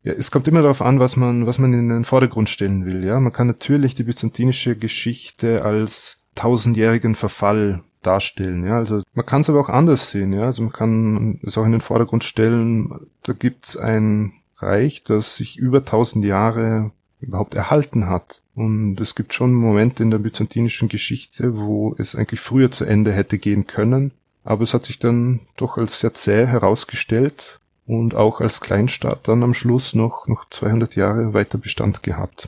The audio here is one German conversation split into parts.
Ja, es kommt immer darauf an, was man in den Vordergrund stellen will, ja. Man kann natürlich die byzantinische Geschichte als tausendjährigen Verfall darstellen, ja. Also man kann es aber auch anders sehen, ja. Also man kann es auch in den Vordergrund stellen, da gibt's ein Reich, das sich über 1000 Jahre überhaupt erhalten hat. Und es gibt schon Momente in der byzantinischen Geschichte, wo es eigentlich früher zu Ende hätte gehen können. Aber es hat sich dann doch als sehr zäh herausgestellt und auch als Kleinstaat dann am Schluss noch 200 Jahre weiter Bestand gehabt.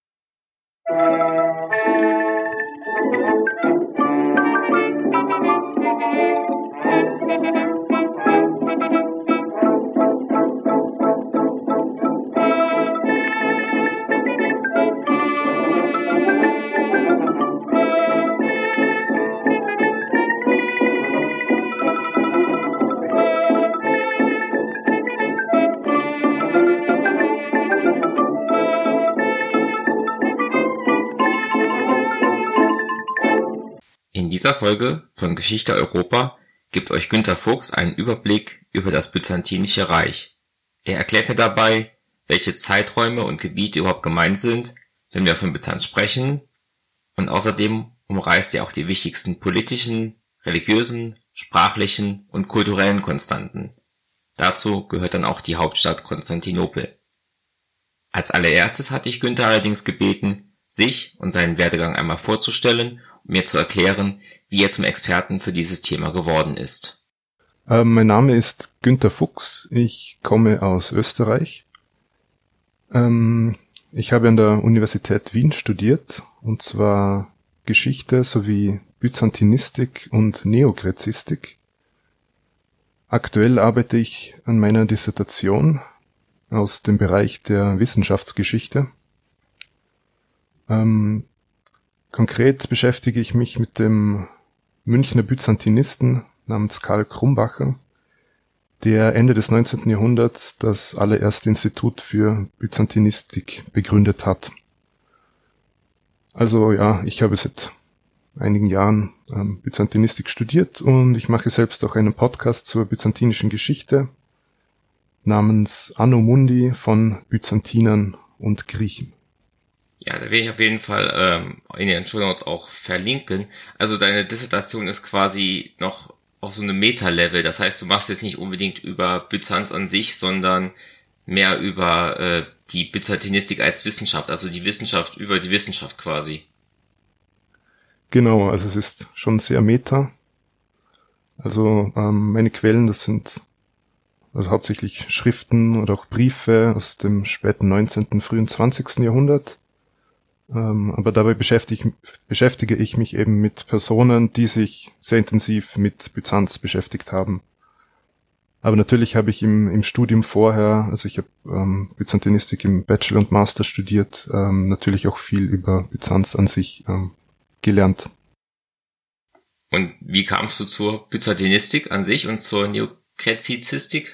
In dieser Folge von Geschichte Europa gibt euch Günter Fuchs einen Überblick über das Byzantinische Reich. Er erklärt mir dabei, welche Zeiträume und Gebiete überhaupt gemeint sind, wenn wir von Byzanz sprechen, und außerdem umreißt er auch die wichtigsten politischen, religiösen, sprachlichen und kulturellen Konstanten. Dazu gehört dann auch die Hauptstadt Konstantinopel. Als allererstes hatte ich Günther allerdings gebeten, sich und seinen Werdegang einmal vorzustellen und mir zu erklären, wie er zum Experten für dieses Thema geworden ist. Mein Name ist Günter Fuchs, ich komme aus Österreich. Ich habe an der Universität Wien studiert, und zwar Geschichte sowie Byzantinistik und Neokrezistik. Aktuell arbeite ich an meiner Dissertation aus dem Bereich der Wissenschaftsgeschichte. Konkret beschäftige ich mich mit dem Münchner Byzantinisten namens Karl Krumbacher, der Ende des 19. Jahrhunderts das allererste Institut für Byzantinistik begründet hat. Also ja, ich habe seit einigen Jahren Byzantinistik studiert und ich mache selbst auch einen Podcast zur byzantinischen Geschichte namens Anno Mundi von Byzantinern und Griechen. Ja, da will ich auf jeden Fall in den Shownotes auch verlinken. Also deine Dissertation ist quasi noch auf so einem Meta-Level. Das heißt, du machst jetzt nicht unbedingt über Byzanz an sich, sondern mehr über die Byzantinistik als Wissenschaft, also die Wissenschaft über die Wissenschaft quasi. Genau, also es ist schon sehr Meta. Also meine Quellen, das sind also hauptsächlich Schriften oder auch Briefe aus dem späten 19., frühen 20. Jahrhundert. Aber dabei beschäftige ich mich eben mit Personen, die sich sehr intensiv mit Byzanz beschäftigt haben. Aber natürlich habe ich im Studium vorher, also ich habe Byzantinistik im Bachelor und Master studiert, natürlich auch viel über Byzanz an sich gelernt. Und wie kamst du zur Byzantinistik an sich und zur Neokrezistik?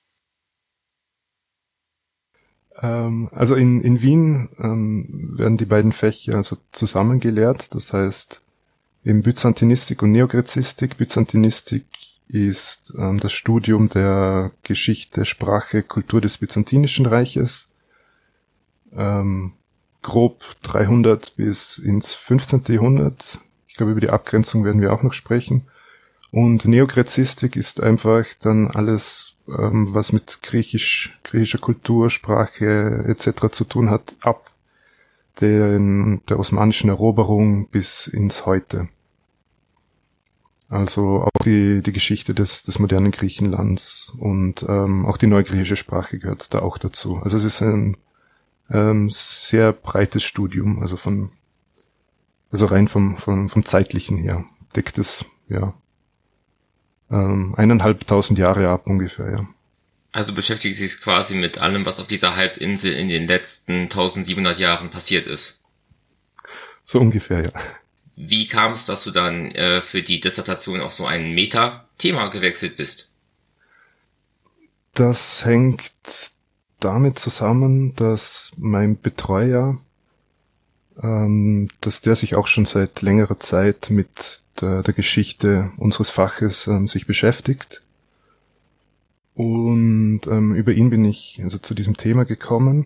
Also in Wien werden die beiden Fächer also zusammen gelehrt. Das heißt, eben Byzantinistik und Neokrezistik. Byzantinistik ist das Studium der Geschichte, Sprache, Kultur des Byzantinischen Reiches. Grob 300 bis ins 15. Jahrhundert. Ich glaube, über die Abgrenzung werden wir auch noch sprechen. Und Neokrezistik ist einfach dann alles, was mit griechischer Kultur, Sprache etc. zu tun hat, ab der osmanischen Eroberung bis ins Heute. Also auch die Geschichte des modernen Griechenlands und auch die neugriechische Sprache gehört da auch dazu. Also es ist ein sehr breites Studium, also rein vom zeitlichen her deckt es ja 1.500 Jahre ab ungefähr, ja. Also beschäftigt sich quasi mit allem, was auf dieser Halbinsel in den letzten 1700 Jahren passiert ist. So ungefähr, ja. Wie kam es, dass du dann für die Dissertation auf so ein Meta-Thema gewechselt bist? Das hängt damit zusammen, dass mein Betreuer, dass der sich auch schon seit längerer Zeit mit der Geschichte unseres Faches sich beschäftigt. Und über ihn bin ich also zu diesem Thema gekommen.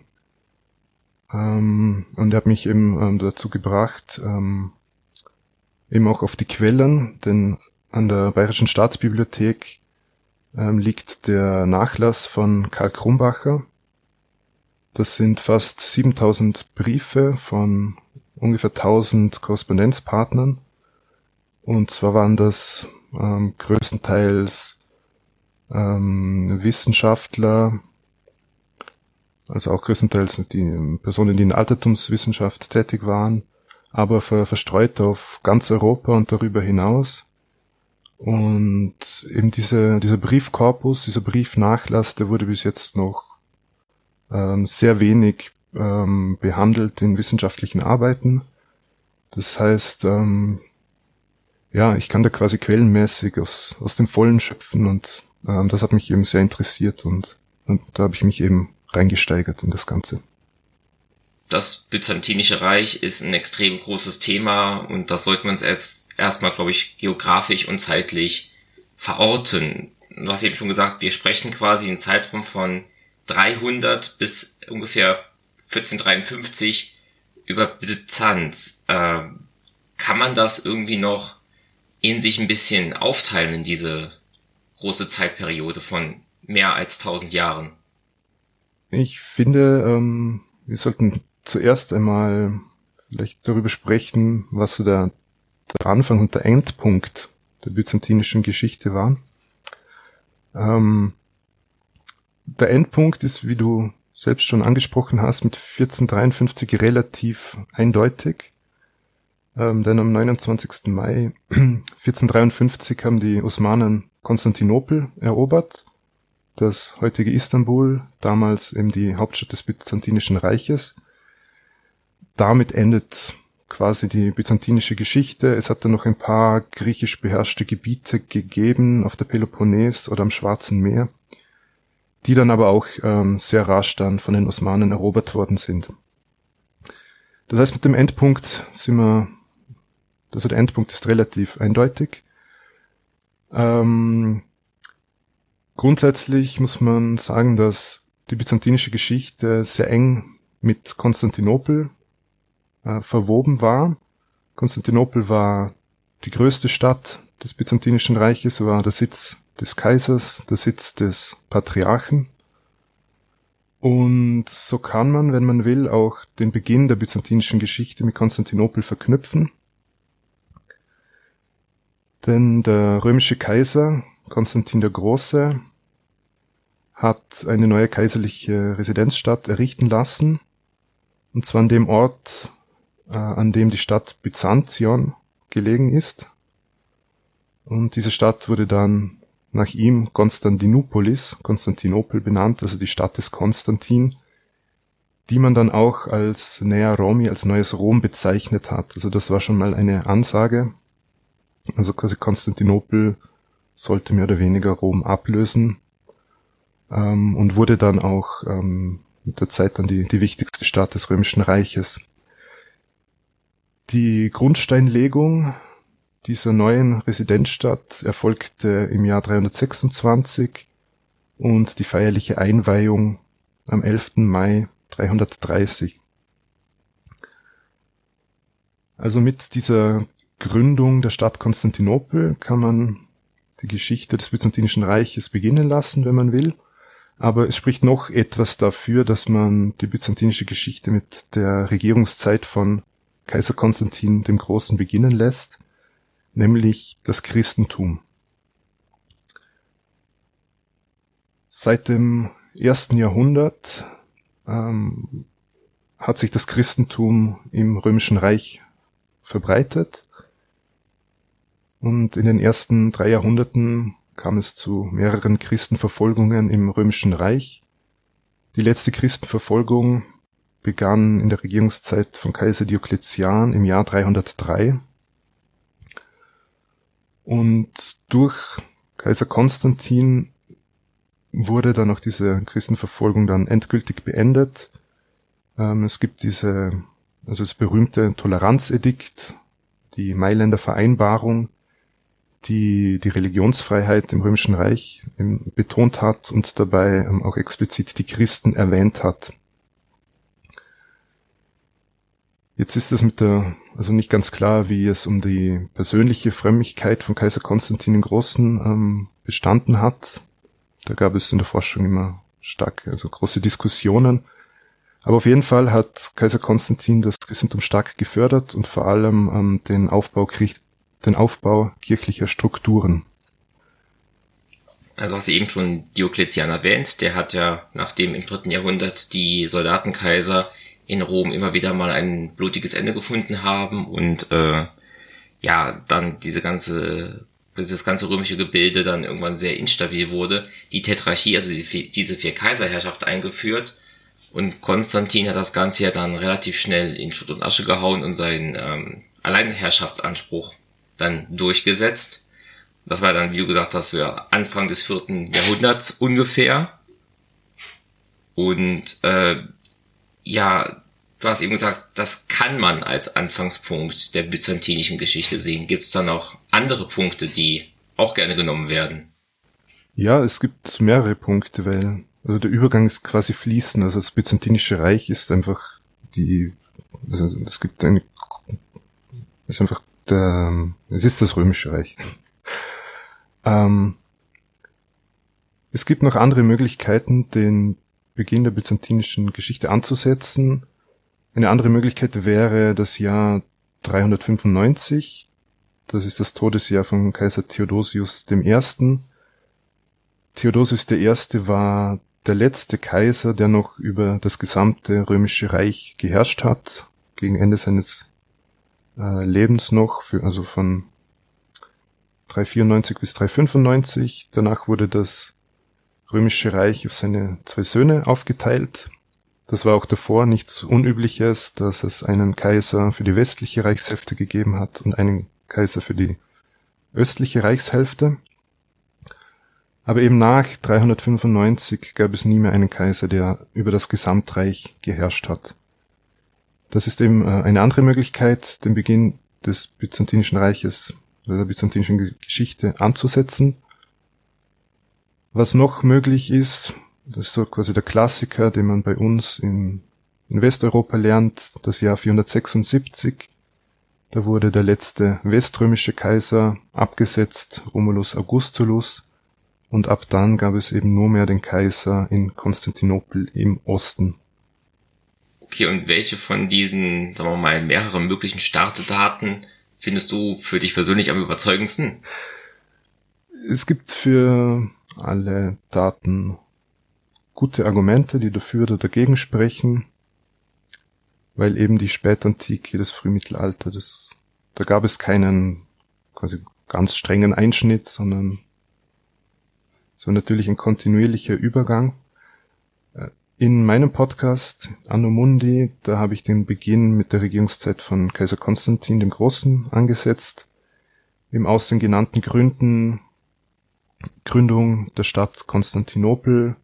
Und er hat mich eben dazu gebracht, eben auch auf die Quellen, denn an der Bayerischen Staatsbibliothek liegt der Nachlass von Karl Krumbacher. Das sind fast 7000 Briefe von ungefähr 1000 Korrespondenzpartnern. Und zwar waren das größtenteils Wissenschaftler, also auch größtenteils die Personen, die in der Altertumswissenschaft tätig waren, aber verstreut auf ganz Europa und darüber hinaus. Und eben dieser Briefkorpus, dieser Briefnachlass, der wurde bis jetzt noch sehr wenig behandelt in wissenschaftlichen Arbeiten. Das heißt, ich kann da quasi quellenmäßig aus dem Vollen schöpfen und das hat mich eben sehr interessiert und da habe ich mich eben reingesteigert in das Ganze. Das Byzantinische Reich ist ein extrem großes Thema und das sollten wir uns erstmal, glaube ich, geografisch und zeitlich verorten. Du hast eben schon gesagt, wir sprechen quasi einen Zeitraum von 300 bis ungefähr 1453 über Byzanz. Kann man das irgendwie noch in sich ein bisschen aufteilen in diese große Zeitperiode von mehr als 1000 Jahren? Ich finde, wir sollten zuerst einmal vielleicht darüber sprechen, was so der Anfang und der Endpunkt der byzantinischen Geschichte war. Der Endpunkt ist, wie du selbst schon angesprochen hast, mit 1453 relativ eindeutig. Denn am 29. Mai 1453 haben die Osmanen Konstantinopel erobert, das heutige Istanbul, damals eben die Hauptstadt des Byzantinischen Reiches. Damit endet quasi die byzantinische Geschichte. Es hat dann noch ein paar griechisch beherrschte Gebiete gegeben auf der Peloponnes oder am Schwarzen Meer, die dann aber auch sehr rasch dann von den Osmanen erobert worden sind. Das heißt, mit dem Endpunkt der Endpunkt ist relativ eindeutig. Grundsätzlich muss man sagen, dass die byzantinische Geschichte sehr eng mit Konstantinopel verwoben war. Konstantinopel war die größte Stadt des Byzantinischen Reiches, war der Sitz des Kaisers, der Sitz des Patriarchen. Und so kann man, wenn man will, auch den Beginn der byzantinischen Geschichte mit Konstantinopel verknüpfen. Denn der römische Kaiser Konstantin der Große hat eine neue kaiserliche Residenzstadt errichten lassen, und zwar an dem Ort, an dem die Stadt Byzantion gelegen ist. Und diese Stadt wurde dann nach ihm Konstantinopel benannt, also die Stadt des Konstantin, die man dann auch als Nea Romi, als neues Rom bezeichnet hat. Also das war schon mal eine Ansage. Also quasi Konstantinopel sollte mehr oder weniger Rom ablösen und wurde dann auch mit der Zeit dann die wichtigste Stadt des Römischen Reiches. Die Grundsteinlegung dieser neuen Residenzstadt erfolgte im Jahr 326 und die feierliche Einweihung am 11. Mai 330. Also mit dieser Gründung der Stadt Konstantinopel kann man die Geschichte des Byzantinischen Reiches beginnen lassen, wenn man will. Aber es spricht noch etwas dafür, dass man die byzantinische Geschichte mit der Regierungszeit von Kaiser Konstantin dem Großen beginnen lässt, nämlich das Christentum. Seit dem 1. Jahrhundert hat sich das Christentum im Römischen Reich verbreitet. Und in den ersten 3 Jahrhunderten kam es zu mehreren Christenverfolgungen im Römischen Reich. Die letzte Christenverfolgung begann in der Regierungszeit von Kaiser Diokletian im Jahr 303. Und durch Kaiser Konstantin wurde dann auch diese Christenverfolgung dann endgültig beendet. Es gibt das berühmte Toleranzedikt, die Mailänder Vereinbarung, die Religionsfreiheit im Römischen Reich betont hat und dabei auch explizit die Christen erwähnt hat. Jetzt ist es also nicht ganz klar, wie es um die persönliche Frömmigkeit von Kaiser Konstantin den Großen bestanden hat. Da gab es in der Forschung immer also große Diskussionen. Aber auf jeden Fall hat Kaiser Konstantin das Christentum stark gefördert und vor allem den Aufbau kirchlicher Strukturen. Also hast du eben schon Diokletian erwähnt, der hat ja, nachdem im 3. Jahrhundert die Soldatenkaiser in Rom immer wieder mal ein blutiges Ende gefunden haben und dann dieses ganze römische Gebilde dann irgendwann sehr instabil wurde, die Tetrarchie, also diese 4 Kaiserherrschaft eingeführt, und Konstantin hat das Ganze ja dann relativ schnell in Schutt und Asche gehauen und seinen Alleinherrschaftsanspruch dann durchgesetzt. Das war dann, wie du gesagt hast, ja Anfang des 4. Jahrhunderts ungefähr. Und du hast eben gesagt, das kann man als Anfangspunkt der byzantinischen Geschichte sehen. Gibt es dann auch andere Punkte, die auch gerne genommen werden? Ja, es gibt mehrere Punkte, weil also der Übergang ist quasi fließend. Also das Byzantinische Reich ist einfach es ist das Römische Reich. Es gibt noch andere Möglichkeiten, den Beginn der byzantinischen Geschichte anzusetzen. Eine andere Möglichkeit wäre das Jahr 395. Das ist das Todesjahr von Kaiser Theodosius I. Theodosius I. war der letzte Kaiser, der noch über das gesamte Römische Reich geherrscht hat, gegen Ende seines Lebens noch, also von 394 bis 395. Danach wurde das Römische Reich auf seine 2 Söhne aufgeteilt. Das war auch davor nichts Unübliches, dass es einen Kaiser für die westliche Reichshälfte gegeben hat und einen Kaiser für die östliche Reichshälfte. Aber eben nach 395 gab es nie mehr einen Kaiser, der über das Gesamtreich geherrscht hat. Das ist eben eine andere Möglichkeit, den Beginn des Byzantinischen Reiches oder der byzantinischen Geschichte anzusetzen. Was noch möglich ist, das ist so quasi der Klassiker, den man bei uns in Westeuropa lernt, das Jahr 476. Da wurde der letzte weströmische Kaiser abgesetzt, Romulus Augustulus, und ab dann gab es eben nur mehr den Kaiser in Konstantinopel im Osten. Okay, und welche von diesen, sagen wir mal, mehreren möglichen Startdaten findest du für dich persönlich am überzeugendsten? Es gibt für alle Daten gute Argumente, die dafür oder dagegen sprechen, weil eben die Spätantike, das Frühmittelalter, da gab es keinen quasi ganz strengen Einschnitt, sondern es war natürlich ein kontinuierlicher Übergang. In meinem Podcast Anno Mundi, da habe ich den Beginn mit der Regierungszeit von Kaiser Konstantin dem Großen angesetzt, eben aus den genannten Gründen: Gründung der Stadt Konstantinopel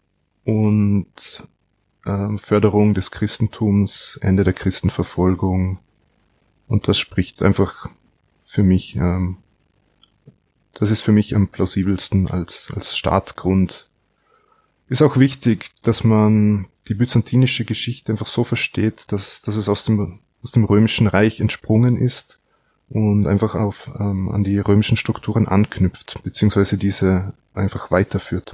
und Förderung des Christentums, Ende der Christenverfolgung. Und das spricht einfach für mich, das ist für mich am plausibelsten als Startgrund. Ist auch wichtig, dass man die byzantinische Geschichte einfach so versteht, dass es aus dem Römischen Reich entsprungen ist und einfach an die römischen Strukturen anknüpft, beziehungsweise diese einfach weiterführt.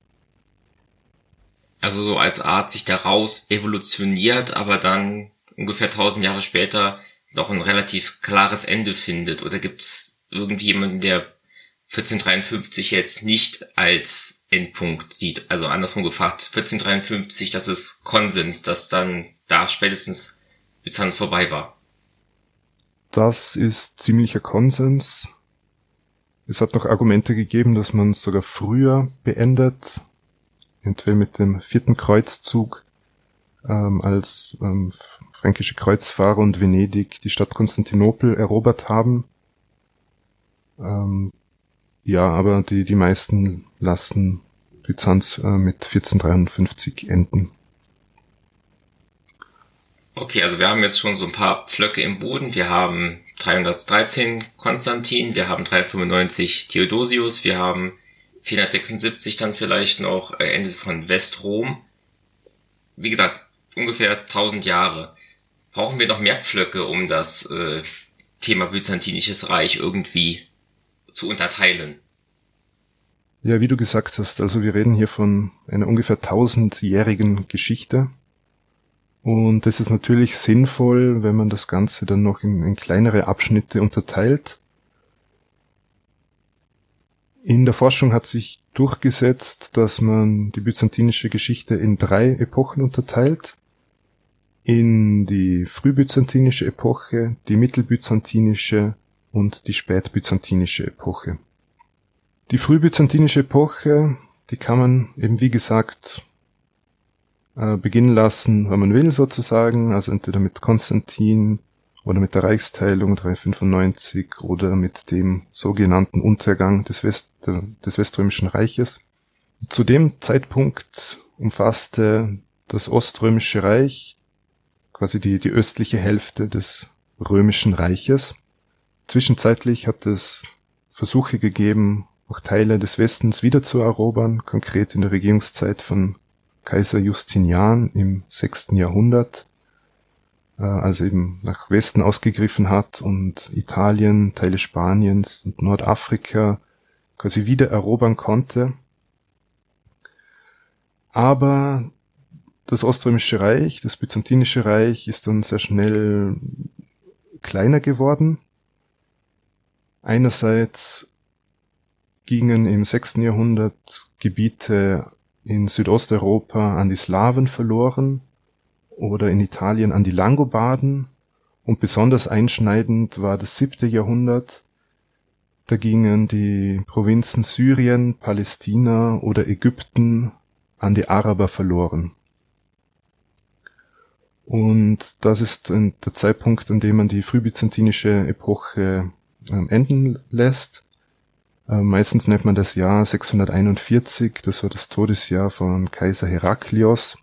Also so als Art sich daraus evolutioniert, aber dann ungefähr 1000 Jahre später noch ein relativ klares Ende findet. Oder gibt es irgendjemanden, der 1453 jetzt nicht als Endpunkt sieht? Also andersrum gefragt, 1453, das ist Konsens, dass dann da spätestens Byzanz vorbei war. Das ist ziemlicher Konsens. Es hat noch Argumente gegeben, dass man es sogar früher beendet, eventuell mit dem 4. Kreuzzug, als fränkische Kreuzfahrer und Venedig die Stadt Konstantinopel erobert haben. Ja, aber die meisten lassen Byzanz mit 1453 enden. Okay, also wir haben jetzt schon so ein paar Pflöcke im Boden. Wir haben 313 Konstantin, wir haben 395 Theodosius, wir haben 476 dann vielleicht noch Ende von Westrom. Wie gesagt, ungefähr 1000 Jahre. Brauchen wir noch mehr Pflöcke, um das Thema Byzantinisches Reich irgendwie zu unterteilen? Ja, wie du gesagt hast, also wir reden hier von einer ungefähr 1000-jährigen Geschichte. Und es ist natürlich sinnvoll, wenn man das Ganze dann noch in kleinere Abschnitte unterteilt. In der Forschung hat sich durchgesetzt, dass man die byzantinische Geschichte in 3 Epochen unterteilt. In die frühbyzantinische Epoche, die mittelbyzantinische und die spätbyzantinische Epoche. Die frühbyzantinische Epoche, die kann man eben wie gesagt beginnen lassen, wenn man will sozusagen, also entweder mit Konstantin oder mit der Reichsteilung 395 oder mit dem sogenannten Untergang des Weströmischen Reiches. Zu dem Zeitpunkt umfasste das Oströmische Reich quasi die östliche Hälfte des Römischen Reiches. Zwischenzeitlich hat es Versuche gegeben, auch Teile des Westens wiederzuerobern, konkret in der Regierungszeit von Kaiser Justinian im 6. Jahrhundert, als er eben nach Westen ausgegriffen hat und Italien, Teile Spaniens und Nordafrika quasi wieder erobern konnte. Aber das Oströmische Reich, das Byzantinische Reich, ist dann sehr schnell kleiner geworden. Einerseits gingen im 6. Jahrhundert Gebiete in Südosteuropa an die Slawen verloren oder in Italien an die Langobarden, und besonders einschneidend war das 7. Jahrhundert. Da gingen die Provinzen Syrien, Palästina oder Ägypten an die Araber verloren. Und das ist der Zeitpunkt, an dem man die frühbyzantinische Epoche enden lässt. Meistens nennt man das Jahr 641, das war das Todesjahr von Kaiser Heraklios.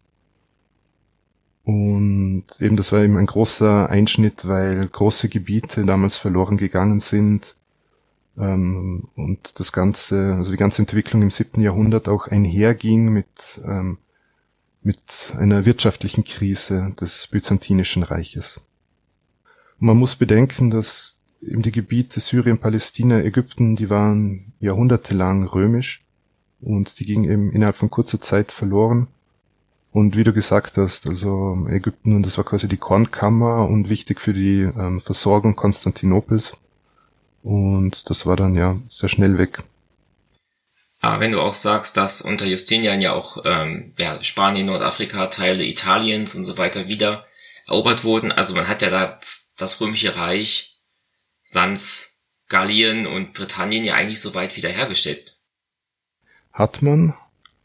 Und eben das war eben ein großer Einschnitt, weil große Gebiete damals verloren gegangen sind. Und das Ganze, also die ganze Entwicklung im 7. Jahrhundert auch einherging mit einer wirtschaftlichen Krise des Byzantinischen Reiches. Und man muss bedenken, dass eben die Gebiete Syrien, Palästina, Ägypten, die waren jahrhundertelang römisch und die gingen eben innerhalb von kurzer Zeit verloren. Und wie du gesagt hast, also Ägypten, und das war quasi die Kornkammer und wichtig für die Versorgung Konstantinopels. Und das war dann ja sehr schnell weg. Aber wenn du auch sagst, dass unter Justinian ja auch Spanien, Nordafrika, Teile Italiens und so weiter wieder erobert wurden, also man hat ja da das Römische Reich sans Gallien und Britannien ja eigentlich so weit wiederhergestellt. Hat man,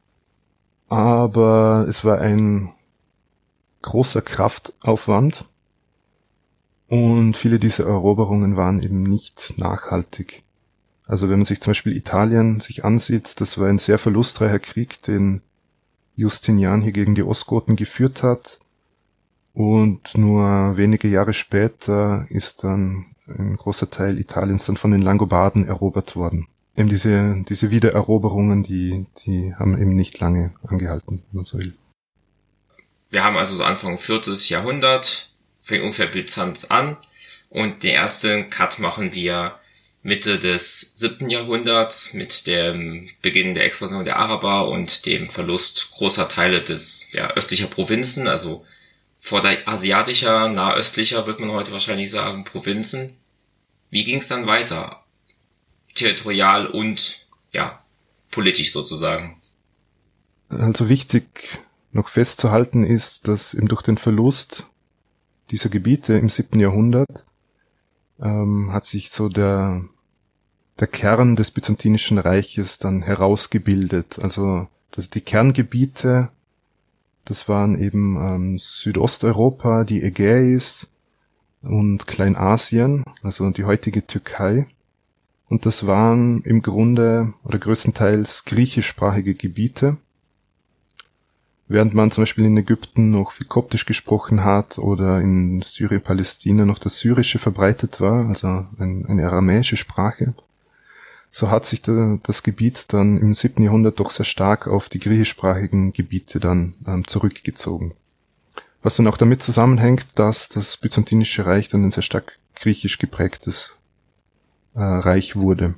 aber es war ein großer Kraftaufwand und viele dieser Eroberungen waren eben nicht nachhaltig. Also wenn man sich zum Beispiel Italien sich ansieht, das war ein sehr verlustreicher Krieg, den Justinian hier gegen die Ostgoten geführt hat, und nur wenige Jahre später ist dann ein großer Teil Italiens dann von den Langobarden erobert worden. Eben diese Wiedereroberungen, die haben eben nicht lange angehalten, wenn man so will. Wir haben also so Anfang 4. Jahrhundert, fängt ungefähr Byzanz an, und den ersten Cut machen wir Mitte des 7. Jahrhunderts mit dem Beginn der Expansion der Araber und dem Verlust großer Teile des östlicher Provinzen, also vorderasiatischer, nahöstlicher, wird man heute wahrscheinlich sagen, Provinzen. Wie ging es dann weiter? Territorial und politisch sozusagen. Also wichtig noch festzuhalten ist, dass eben durch den Verlust dieser Gebiete im 7. Jahrhundert hat sich so der Kern des Byzantinischen Reiches dann herausgebildet. Also die Kerngebiete, das waren eben Südosteuropa, die Ägäis und Kleinasien, also die heutige Türkei. Und das waren im Grunde oder größtenteils griechischsprachige Gebiete. während man zum Beispiel in Ägypten noch viel Koptisch gesprochen hat oder in Syrien-Palästina noch das Syrische verbreitet war, also eine aramäische Sprache, so hat sich das Gebiet dann im 7. Jahrhundert doch sehr stark auf die griechischsprachigen Gebiete dann zurückgezogen. Was dann auch damit zusammenhängt, dass das Byzantinische Reich dann ein sehr stark griechisch geprägtes Reich wurde.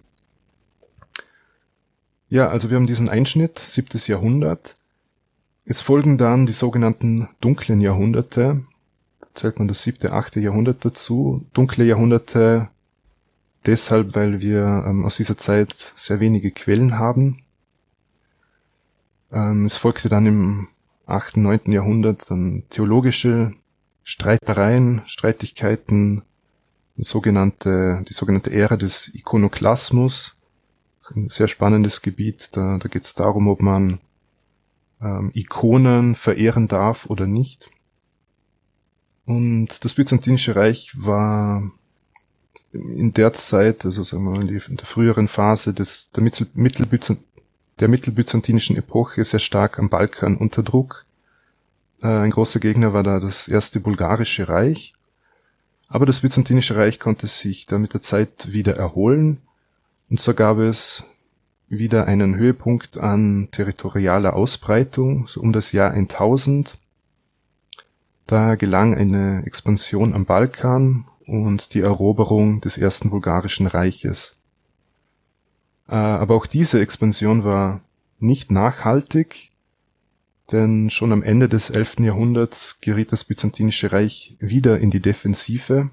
Ja, also wir haben diesen Einschnitt, 7. Jahrhundert. Es folgen dann die sogenannten dunklen Jahrhunderte. Da zählt man das 7., 8. Jahrhundert dazu. Dunkle Jahrhunderte deshalb, weil wir aus dieser Zeit sehr wenige Quellen haben. Es folgte dann im 8., 9. Jahrhundert dann theologische Streitereien, Streitigkeiten, die sogenannte Ära des Ikonoklasmus. Ein sehr spannendes Gebiet. Da geht es darum, ob man Ikonen verehren darf oder nicht. Und das Byzantinische Reich war in der Zeit, also sagen wir mal in der früheren Phase der mittelbyzantinischen Epoche sehr stark am Balkan unter Druck. Ein großer Gegner war da das erste Bulgarische Reich. Aber das Byzantinische Reich konnte sich da mit der Zeit wieder erholen. Und so gab es wieder einen Höhepunkt an territorialer Ausbreitung, so um das Jahr 1000. Da gelang eine Expansion am Balkan und die Eroberung des ersten Bulgarischen Reiches. Aber auch diese Expansion war nicht nachhaltig, denn schon am Ende des 11. Jahrhunderts geriet das Byzantinische Reich wieder in die Defensive.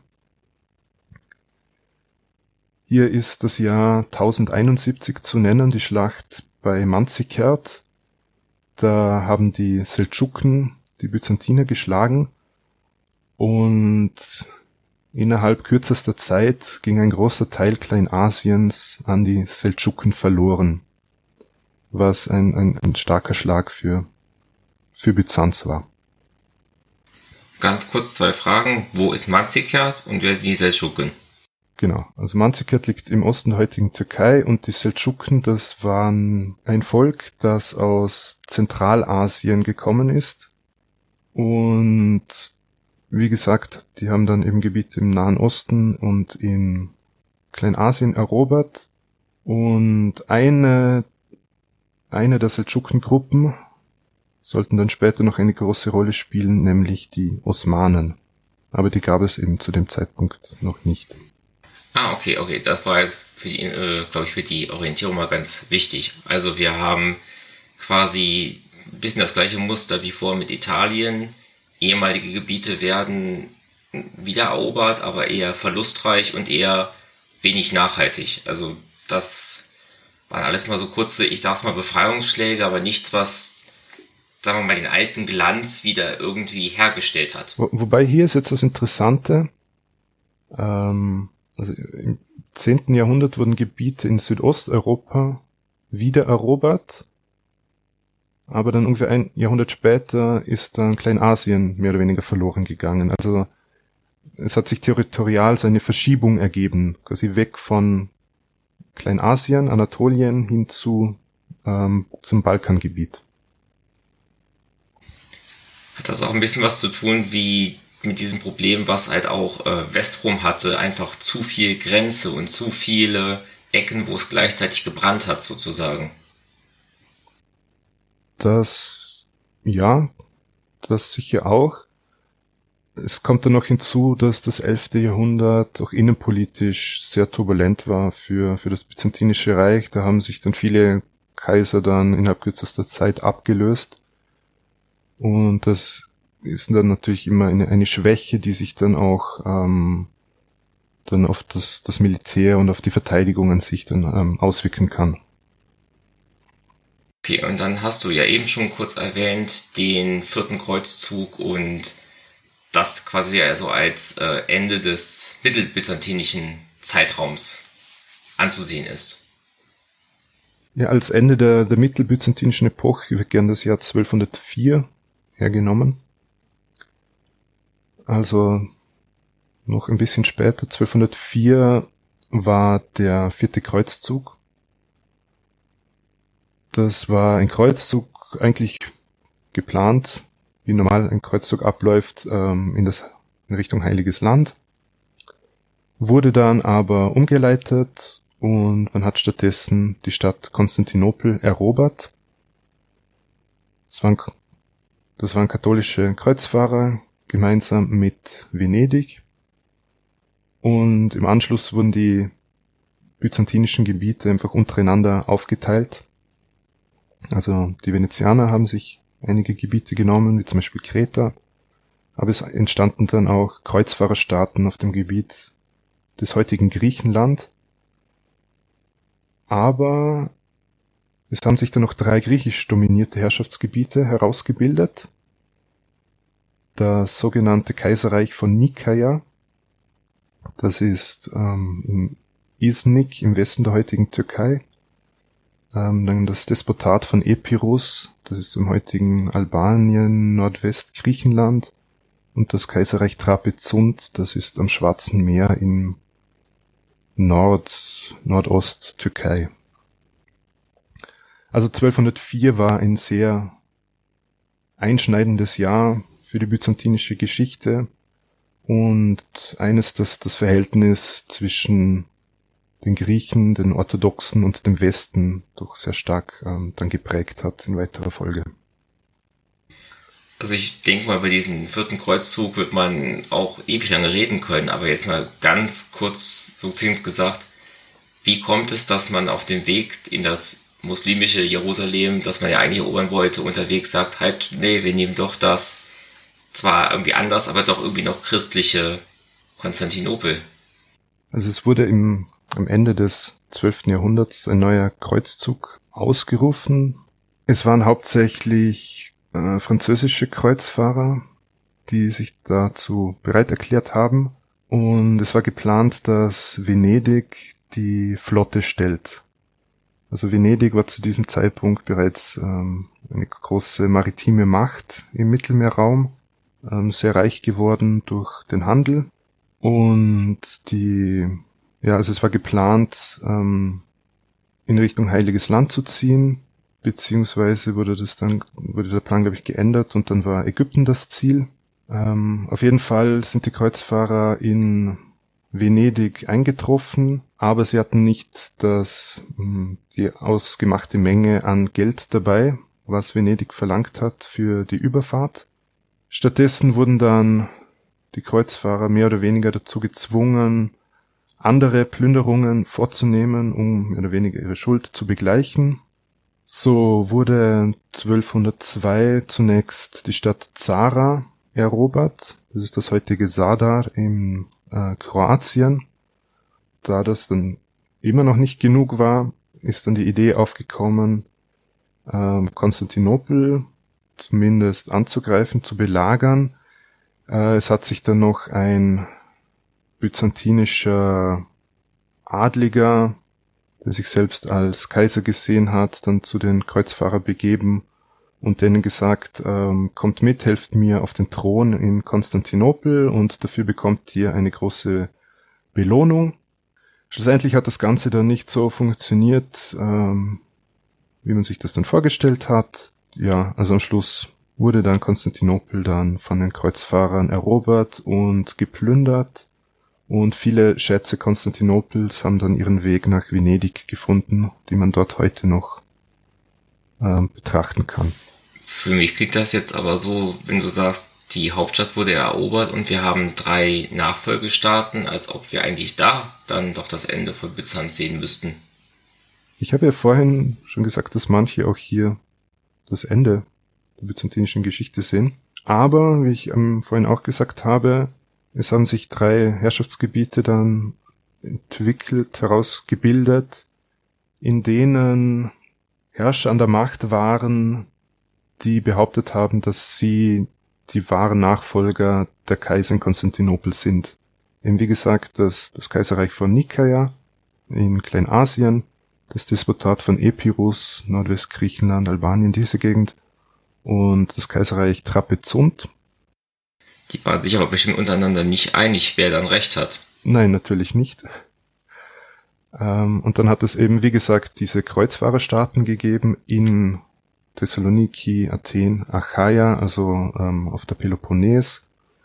Hier ist das Jahr 1071 zu nennen, die Schlacht bei Manzikert. Da haben die Seldschuken die Byzantiner geschlagen und innerhalb kürzester Zeit ging ein großer Teil Kleinasiens an die Seldschuken verloren, was ein starker Schlag für Byzanz war. Ganz kurz 2 Fragen. Wo ist Manzikert und wer sind die Seldschuken? Genau, also Manzikert liegt im Osten der heutigen Türkei und die Seldschuken, das waren ein Volk, das aus Zentralasien gekommen ist. Und wie gesagt, die haben dann eben Gebiete im Nahen Osten und in Kleinasien erobert. Und eine der Seldschuken-Gruppen sollten dann später noch eine große Rolle spielen, nämlich die Osmanen. Aber die gab es eben zu dem Zeitpunkt noch nicht. Okay. Das war jetzt für die Orientierung mal ganz wichtig. Also wir haben quasi ein bisschen das gleiche Muster wie vor mit Italien. Ehemalige Gebiete werden wiedererobert, aber eher verlustreich und eher wenig nachhaltig. Also das waren alles mal so kurze, ich sag's mal, Befreiungsschläge, aber nichts, was, sagen wir mal, den alten Glanz wieder irgendwie hergestellt hat. Wobei hier ist jetzt das Interessante, also im 10. Jahrhundert wurden Gebiete in Südosteuropa wiedererobert, aber dann ungefähr ein Jahrhundert später ist dann Kleinasien mehr oder weniger verloren gegangen. Also es hat sich territorial so eine Verschiebung ergeben, quasi weg von Kleinasien, Anatolien hin zum Balkangebiet. Hat das auch ein bisschen was zu tun wie mit diesem Problem, was halt auch Westrom hatte, einfach zu viel Grenze und zu viele Ecken, wo es gleichzeitig gebrannt hat, sozusagen? Das sicher auch. Es kommt dann noch hinzu, dass das 11. Jahrhundert auch innenpolitisch sehr turbulent war für das Byzantinische Reich. Da haben sich dann viele Kaiser dann innerhalb kürzester Zeit abgelöst. Und das ist dann natürlich immer eine Schwäche, die sich dann auch dann auf das Militär und auf die Verteidigung an sich dann auswirken kann. Okay, und dann hast du ja eben schon kurz erwähnt, den 4. Kreuzzug und das quasi also als Ende des mittelbyzantinischen Zeitraums anzusehen ist. Ja, als Ende der mittelbyzantinischen Epoche wird gern das Jahr 1204 hergenommen. Also noch ein bisschen später, 1204 war der 4. Kreuzzug. Das war ein Kreuzzug eigentlich geplant, wie normal ein Kreuzzug abläuft, in Richtung Heiliges Land. Wurde dann aber umgeleitet und man hat stattdessen die Stadt Konstantinopel erobert. Das waren katholische Kreuzfahrer gemeinsam mit Venedig. Und im Anschluss wurden die byzantinischen Gebiete einfach untereinander aufgeteilt. Also die Venezianer haben sich einige Gebiete genommen, wie zum Beispiel Kreta, aber es entstanden dann auch Kreuzfahrerstaaten auf dem Gebiet des heutigen Griechenland. Aber es haben sich dann noch 3 griechisch dominierte Herrschaftsgebiete herausgebildet. Das sogenannte Kaiserreich von Nikaia, das ist in Iznik im Westen der heutigen Türkei. Dann das Despotat von Epirus, das ist im heutigen Albanien, Nordwestgriechenland. Und das Kaiserreich Trapezunt, das ist am Schwarzen Meer in Nordost-Türkei. Also 1204 war ein sehr einschneidendes Jahr für die byzantinische Geschichte und eines, das das Verhältnis zwischen den Griechen, den Orthodoxen und dem Westen doch sehr stark dann geprägt hat in weiterer Folge. Also ich denke mal, bei diesem 4. Kreuzzug wird man auch ewig lange reden können, aber jetzt mal ganz kurz succinkt gesagt, wie kommt es, dass man auf dem Weg in das muslimische Jerusalem, das man ja eigentlich erobern wollte, unterwegs sagt, halt, nee, wir nehmen doch das zwar irgendwie anders, aber doch irgendwie noch christliche Konstantinopel. Also es wurde am Ende des 12. Jahrhunderts ein neuer Kreuzzug ausgerufen. Es waren hauptsächlich französische Kreuzfahrer, die sich dazu bereit erklärt haben. Und es war geplant, dass Venedig die Flotte stellt. Also Venedig war zu diesem Zeitpunkt bereits eine große maritime Macht im Mittelmeerraum, sehr reich geworden durch den Handel. Und also es war geplant, in Richtung Heiliges Land zu ziehen, beziehungsweise wurde der Plan, glaube ich, geändert und dann war Ägypten das Ziel. Auf jeden Fall sind die Kreuzfahrer in Venedig eingetroffen, aber sie hatten nicht die ausgemachte Menge an Geld dabei, was Venedig verlangt hat für die Überfahrt. Stattdessen wurden dann die Kreuzfahrer mehr oder weniger dazu gezwungen, andere Plünderungen vorzunehmen, um mehr oder weniger ihre Schuld zu begleichen. So wurde 1202 zunächst die Stadt Zara erobert. Das ist das heutige Zadar in Kroatien. Da das dann immer noch nicht genug war, ist dann die Idee aufgekommen, Konstantinopel zumindest anzugreifen, zu belagern. Es hat sich dann noch ein byzantinischer Adliger, der sich selbst als Kaiser gesehen hat, dann zu den Kreuzfahrern begeben und denen gesagt, kommt mit, helft mir auf den Thron in Konstantinopel und dafür bekommt ihr eine große Belohnung. Schlussendlich hat das Ganze dann nicht so funktioniert, wie man sich das dann vorgestellt hat. Ja, also am Schluss wurde dann Konstantinopel dann von den Kreuzfahrern erobert und geplündert. Und viele Schätze Konstantinopels haben dann ihren Weg nach Venedig gefunden, die man dort heute noch betrachten kann. Für mich klingt das jetzt aber so, wenn du sagst, die Hauptstadt wurde erobert und wir haben 3 Nachfolgestaaten, als ob wir eigentlich da dann doch das Ende von Byzanz sehen müssten. Ich habe ja vorhin schon gesagt, dass manche auch hier das Ende der byzantinischen Geschichte sehen. Aber, wie ich vorhin auch gesagt habe, es haben sich 3 Herrschaftsgebiete dann entwickelt, herausgebildet, in denen Herrscher an der Macht waren, die behauptet haben, dass sie die wahren Nachfolger der Kaiser in Konstantinopel sind. Eben wie gesagt, das Kaiserreich von Nikaia in Kleinasien, das Despotat von Epirus, Nordwestgriechenland, Albanien, diese Gegend, und das Kaiserreich Trapezunt. Die waren sich aber bestimmt untereinander nicht einig, wer dann recht hat. Nein, natürlich nicht. Und dann hat es eben, wie gesagt, diese Kreuzfahrerstaaten gegeben in Thessaloniki, Athen, Achaia, also auf der Peloponnes.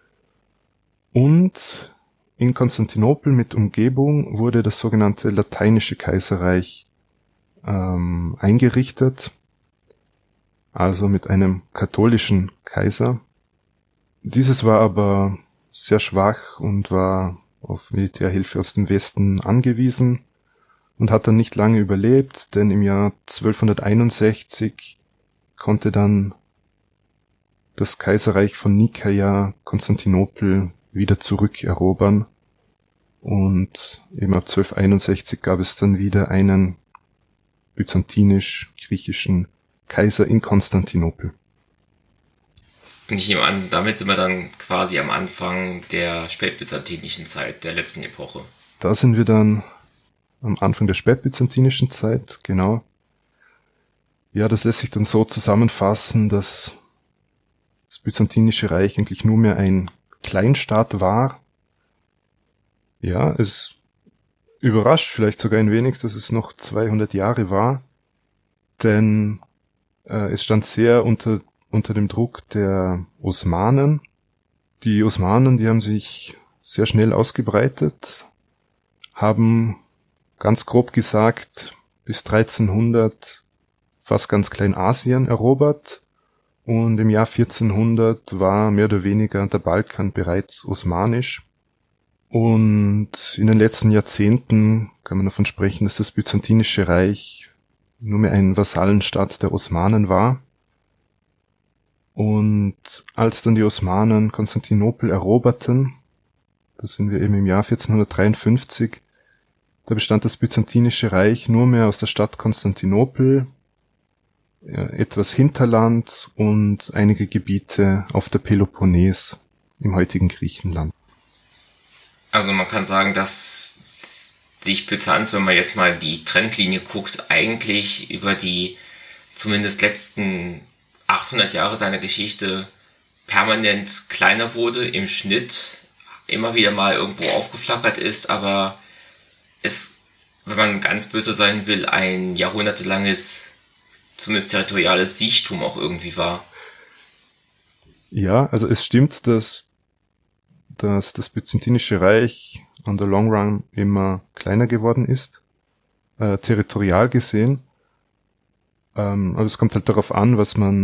Und in Konstantinopel mit Umgebung wurde das sogenannte Lateinische Kaiserreich eingerichtet, also mit einem katholischen Kaiser. Dieses war aber sehr schwach und war auf Militärhilfe aus dem Westen angewiesen und hat dann nicht lange überlebt, denn im Jahr 1261 konnte dann das Kaiserreich von Nikaia Konstantinopel wieder zurückerobern und eben ab 1261 gab es dann wieder einen byzantinisch-griechischen Kaiser in Konstantinopel. Und ich nehme an, damit sind wir dann quasi am Anfang der spätbyzantinischen Zeit, der letzten Epoche. Da sind wir dann am Anfang der spätbyzantinischen Zeit, genau. Ja, das lässt sich dann so zusammenfassen, dass das Byzantinische Reich eigentlich nur mehr ein Kleinstaat war. Ja, es überrascht vielleicht sogar ein wenig, dass es noch 200 Jahre war, denn es stand sehr unter dem Druck der Osmanen. Die Osmanen, die haben sich sehr schnell ausgebreitet, haben ganz grob gesagt bis 1300 fast ganz Kleinasien erobert und im Jahr 1400 war mehr oder weniger der Balkan bereits osmanisch. Und in den letzten Jahrzehnten kann man davon sprechen, dass das Byzantinische Reich nur mehr ein Vasallenstaat der Osmanen war. Und als dann die Osmanen Konstantinopel eroberten, da sind wir eben im Jahr 1453, da bestand das Byzantinische Reich nur mehr aus der Stadt Konstantinopel, etwas Hinterland und einige Gebiete auf der Peloponnes im heutigen Griechenland. Also man kann sagen, dass sich Byzanz, wenn man jetzt mal die Trendlinie guckt, eigentlich über die zumindest letzten 800 Jahre seiner Geschichte permanent kleiner wurde, im Schnitt immer wieder mal irgendwo aufgeflackert ist, aber es, wenn man ganz böse sein will, ein jahrhundertelanges, zumindest territoriales Siechtum auch irgendwie war. Ja, also es stimmt, dass das Byzantinische Reich on the long run immer kleiner geworden ist, territorial gesehen. Aber es kommt halt darauf an,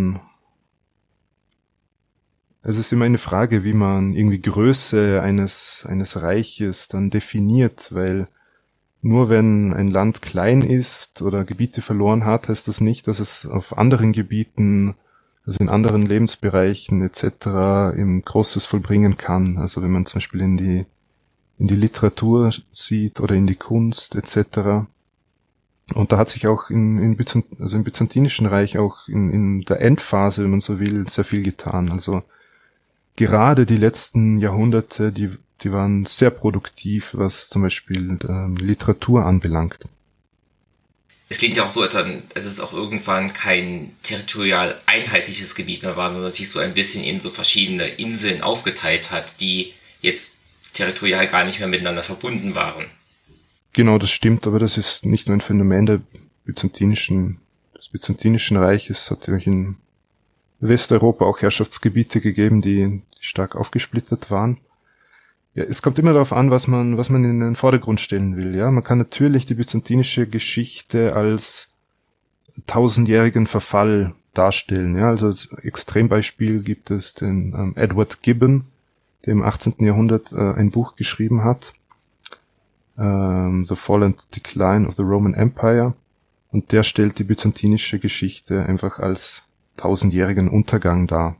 es ist immer eine Frage, wie man irgendwie Größe eines Reiches dann definiert, weil nur wenn ein Land klein ist oder Gebiete verloren hat, heißt das nicht, dass es auf anderen Gebieten, also in anderen Lebensbereichen etc. eben Großes vollbringen kann. Also wenn man zum Beispiel in die Literatur sieht oder in die Kunst etc. Und da hat sich auch im Byzantinischen Reich auch in der Endphase, wenn man so will, sehr viel getan. Also gerade die letzten Jahrhunderte, die waren sehr produktiv, was zum Beispiel Literatur anbelangt. Es klingt ja auch so, als es auch irgendwann kein territorial einheitliches Gebiet mehr war, sondern sich so ein bisschen in so verschiedene Inseln aufgeteilt hat, die jetzt territorial gar nicht mehr miteinander verbunden waren. Genau, das stimmt, aber das ist nicht nur ein Phänomen des Byzantinischen Reiches. Es hat nämlich in Westeuropa auch Herrschaftsgebiete gegeben, die stark aufgesplittert waren. Ja, es kommt immer darauf an, was man in den Vordergrund stellen will. Ja, man kann natürlich die byzantinische Geschichte als tausendjährigen Verfall darstellen. Ja, also als Extrembeispiel gibt es den Edward Gibbon, der im 18. Jahrhundert ein Buch geschrieben hat, The Fall and Decline of the Roman Empire, und der stellt die byzantinische Geschichte einfach als tausendjährigen Untergang dar.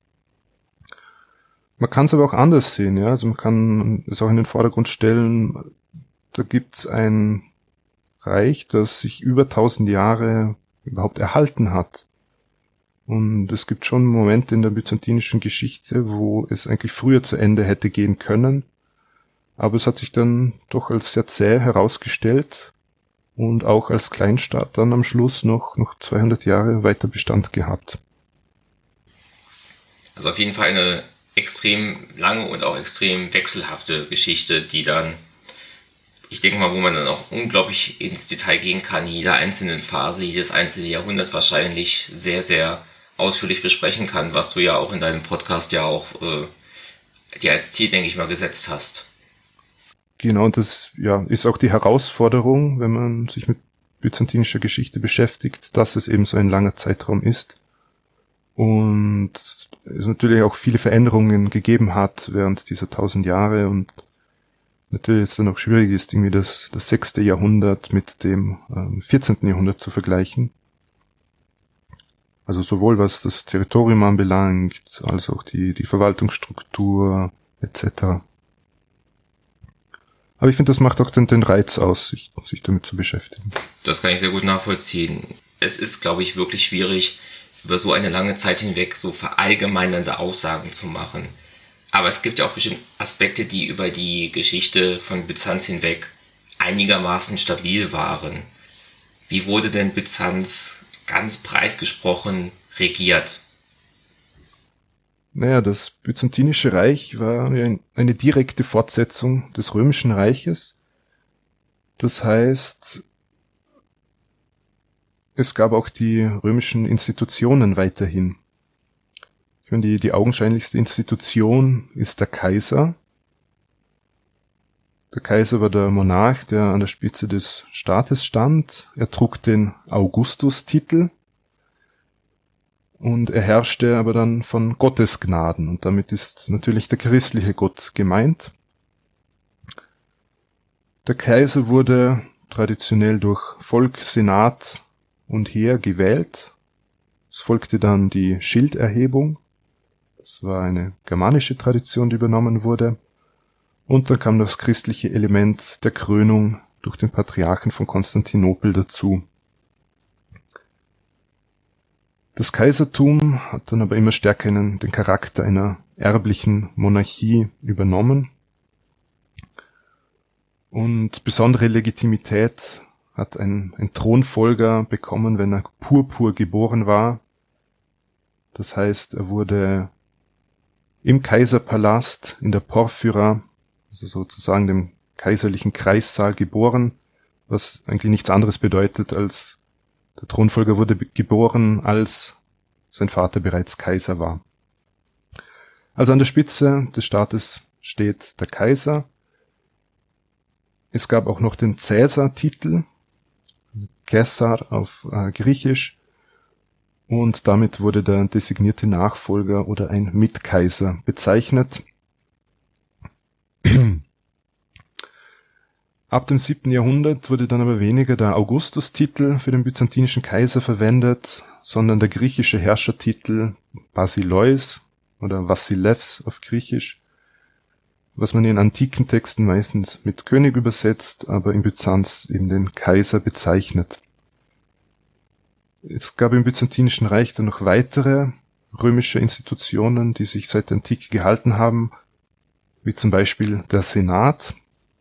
Man kann es aber auch anders sehen, ja. Also man kann es auch in den Vordergrund stellen, da gibt's ein Reich, das sich über 1000 Jahre überhaupt erhalten hat. Und es gibt schon Momente in der byzantinischen Geschichte, wo es eigentlich früher zu Ende hätte gehen können. Aber es hat sich dann doch als sehr zäh herausgestellt und auch als Kleinstaat dann am Schluss noch 200 Jahre weiter Bestand gehabt. Also auf jeden Fall eine extrem lange und auch extrem wechselhafte Geschichte, die dann ich denke mal, wo man dann auch unglaublich ins Detail gehen kann, jeder einzelnen Phase, jedes einzelne Jahrhundert wahrscheinlich sehr, sehr ausführlich besprechen kann, was du ja auch in deinem Podcast ja auch dir als Ziel, denke ich mal, gesetzt hast. Genau, und das ist auch die Herausforderung, wenn man sich mit byzantinischer Geschichte beschäftigt, dass es eben so ein langer Zeitraum ist und es natürlich auch viele Veränderungen gegeben hat während dieser 1000 Jahre und natürlich jetzt dann auch schwierig ist, irgendwie das 6. Jahrhundert mit dem 14. Jahrhundert zu vergleichen. Also sowohl was das Territorium anbelangt, als auch die Verwaltungsstruktur etc. Aber ich finde, das macht auch den Reiz aus, sich damit zu beschäftigen. Das kann ich sehr gut nachvollziehen. Es ist, glaube ich, wirklich schwierig, über so eine lange Zeit hinweg so verallgemeinernde Aussagen zu machen. Aber es gibt ja auch bestimmt Aspekte, die über die Geschichte von Byzanz hinweg einigermaßen stabil waren. Wie wurde denn Byzanz ganz breit gesprochen regiert? Naja, das Byzantinische Reich war ja eine direkte Fortsetzung des Römischen Reiches. Das heißt, es gab auch die römischen Institutionen weiterhin. Ich meine, die augenscheinlichste Institution ist der Kaiser. Der Kaiser war der Monarch, der an der Spitze des Staates stand. Er trug den Augustus-Titel. Und er herrschte aber dann von Gottes Gnaden. Und damit ist natürlich der christliche Gott gemeint. Der Kaiser wurde traditionell durch Volk, Senat und Heer gewählt. Es folgte dann die Schilderhebung. Das war eine germanische Tradition, die übernommen wurde. Und dann kam das christliche Element der Krönung durch den Patriarchen von Konstantinopel dazu. Das Kaisertum hat dann aber immer stärker den Charakter einer erblichen Monarchie übernommen. Und besondere Legitimität hat ein Thronfolger bekommen, wenn er purpur geboren war. Das heißt, er wurde im Kaiserpalast in der Porphyra, also sozusagen dem kaiserlichen Kreissaal, geboren, was eigentlich nichts anderes bedeutet als der Thronfolger wurde geboren, als sein Vater bereits Kaiser war. Also an der Spitze des Staates steht der Kaiser. Es gab auch noch den Cäsar-Titel, Caesar auf Griechisch, und damit wurde der designierte Nachfolger oder ein Mitkaiser bezeichnet. Ab dem 7. Jahrhundert wurde dann aber weniger der Augustus-Titel für den byzantinischen Kaiser verwendet, sondern der griechische Herrschertitel Basileus oder Vasilevs auf Griechisch, was man in antiken Texten meistens mit König übersetzt, aber in Byzanz eben den Kaiser bezeichnet. Es gab im Byzantinischen Reich dann noch weitere römische Institutionen, die sich seit der Antike gehalten haben, wie zum Beispiel der Senat.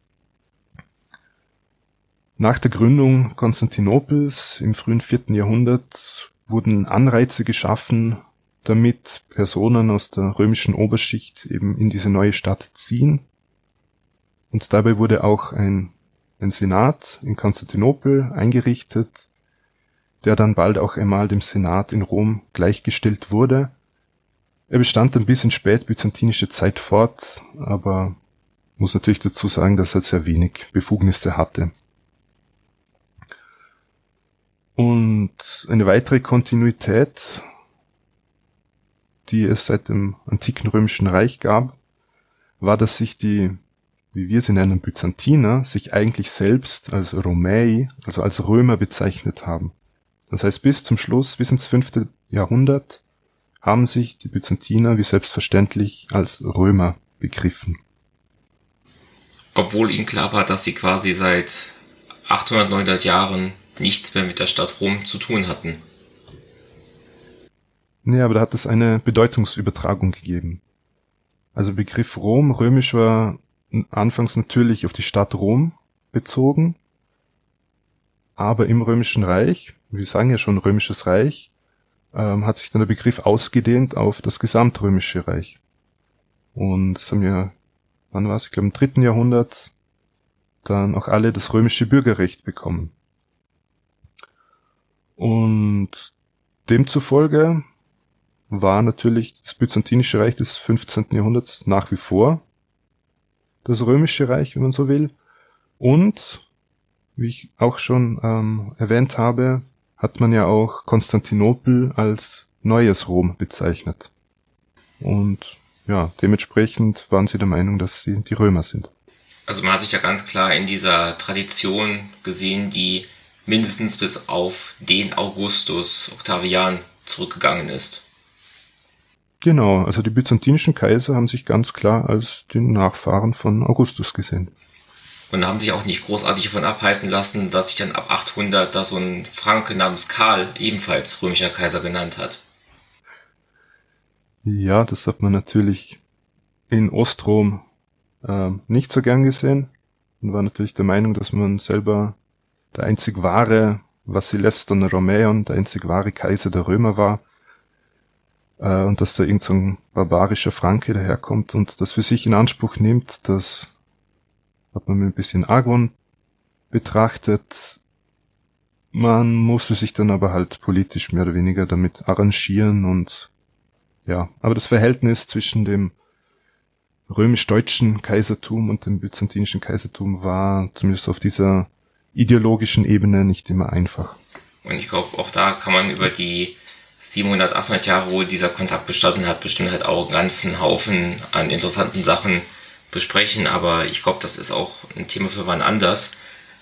Nach der Gründung Konstantinopels im frühen 4. Jahrhundert wurden Anreize geschaffen, damit Personen aus der römischen Oberschicht eben in diese neue Stadt ziehen. Und dabei wurde auch ein Senat in Konstantinopel eingerichtet, der dann bald auch einmal dem Senat in Rom gleichgestellt wurde. Er bestand dann bis in spätbyzantinische Zeit fort, aber muss natürlich dazu sagen, dass er sehr wenig Befugnisse hatte. Und eine weitere Kontinuität, die es seit dem antiken Römischen Reich gab, war, dass sich die, wie wir sie nennen, Byzantiner, sich eigentlich selbst als Romaei, also als Römer bezeichnet haben. Das heißt, bis zum Schluss, bis ins 5. Jahrhundert, haben sich die Byzantiner wie selbstverständlich als Römer begriffen. Obwohl ihnen klar war, dass sie quasi seit 800, 900 Jahren nichts mehr mit der Stadt Rom zu tun hatten. Nee, aber da hat es eine Bedeutungsübertragung gegeben. Also Begriff Rom, römisch, war anfangs natürlich auf die Stadt Rom bezogen, aber im Römischen Reich, wir sagen ja schon Römisches Reich, hat sich dann der Begriff ausgedehnt auf das Gesamtrömische Reich. Und das haben wir, wann war es? Ich glaube im 3. Jahrhundert dann auch alle das römische Bürgerrecht bekommen. Und demzufolge war natürlich das Byzantinische Reich des 15. Jahrhunderts nach wie vor das Römische Reich, wenn man so will. Und, wie ich auch schon erwähnt habe, hat man ja auch Konstantinopel als neues Rom bezeichnet. Und ja, dementsprechend waren sie der Meinung, dass sie die Römer sind. Also man hat sich ja ganz klar in dieser Tradition gesehen, die mindestens bis auf den Augustus Octavian zurückgegangen ist. Genau, also die byzantinischen Kaiser haben sich ganz klar als die Nachfahren von Augustus gesehen. Und haben sich auch nicht großartig davon abhalten lassen, dass sich dann ab 800 da so ein Franke namens Karl ebenfalls römischer Kaiser genannt hat. Ja, das hat man natürlich in Ostrom nicht so gern gesehen und war natürlich der Meinung, dass man selber der einzig wahre Vassileus von Romäon, der einzig wahre Kaiser der Römer war, und dass da irgend so ein barbarischer Franke daherkommt und das für sich in Anspruch nimmt, das hat man mit ein bisschen Argwohn betrachtet. Man musste sich dann aber halt politisch mehr oder weniger damit arrangieren und ja, aber das Verhältnis zwischen dem römisch-deutschen Kaisertum und dem byzantinischen Kaisertum war zumindest auf dieser ideologischen Ebene nicht immer einfach. Und ich glaube, auch da kann man über die 700, 800 Jahre, wo dieser Kontakt bestanden hat, bestimmt halt auch einen ganzen Haufen an interessanten Sachen besprechen, aber ich glaube, das ist auch ein Thema für wann anders.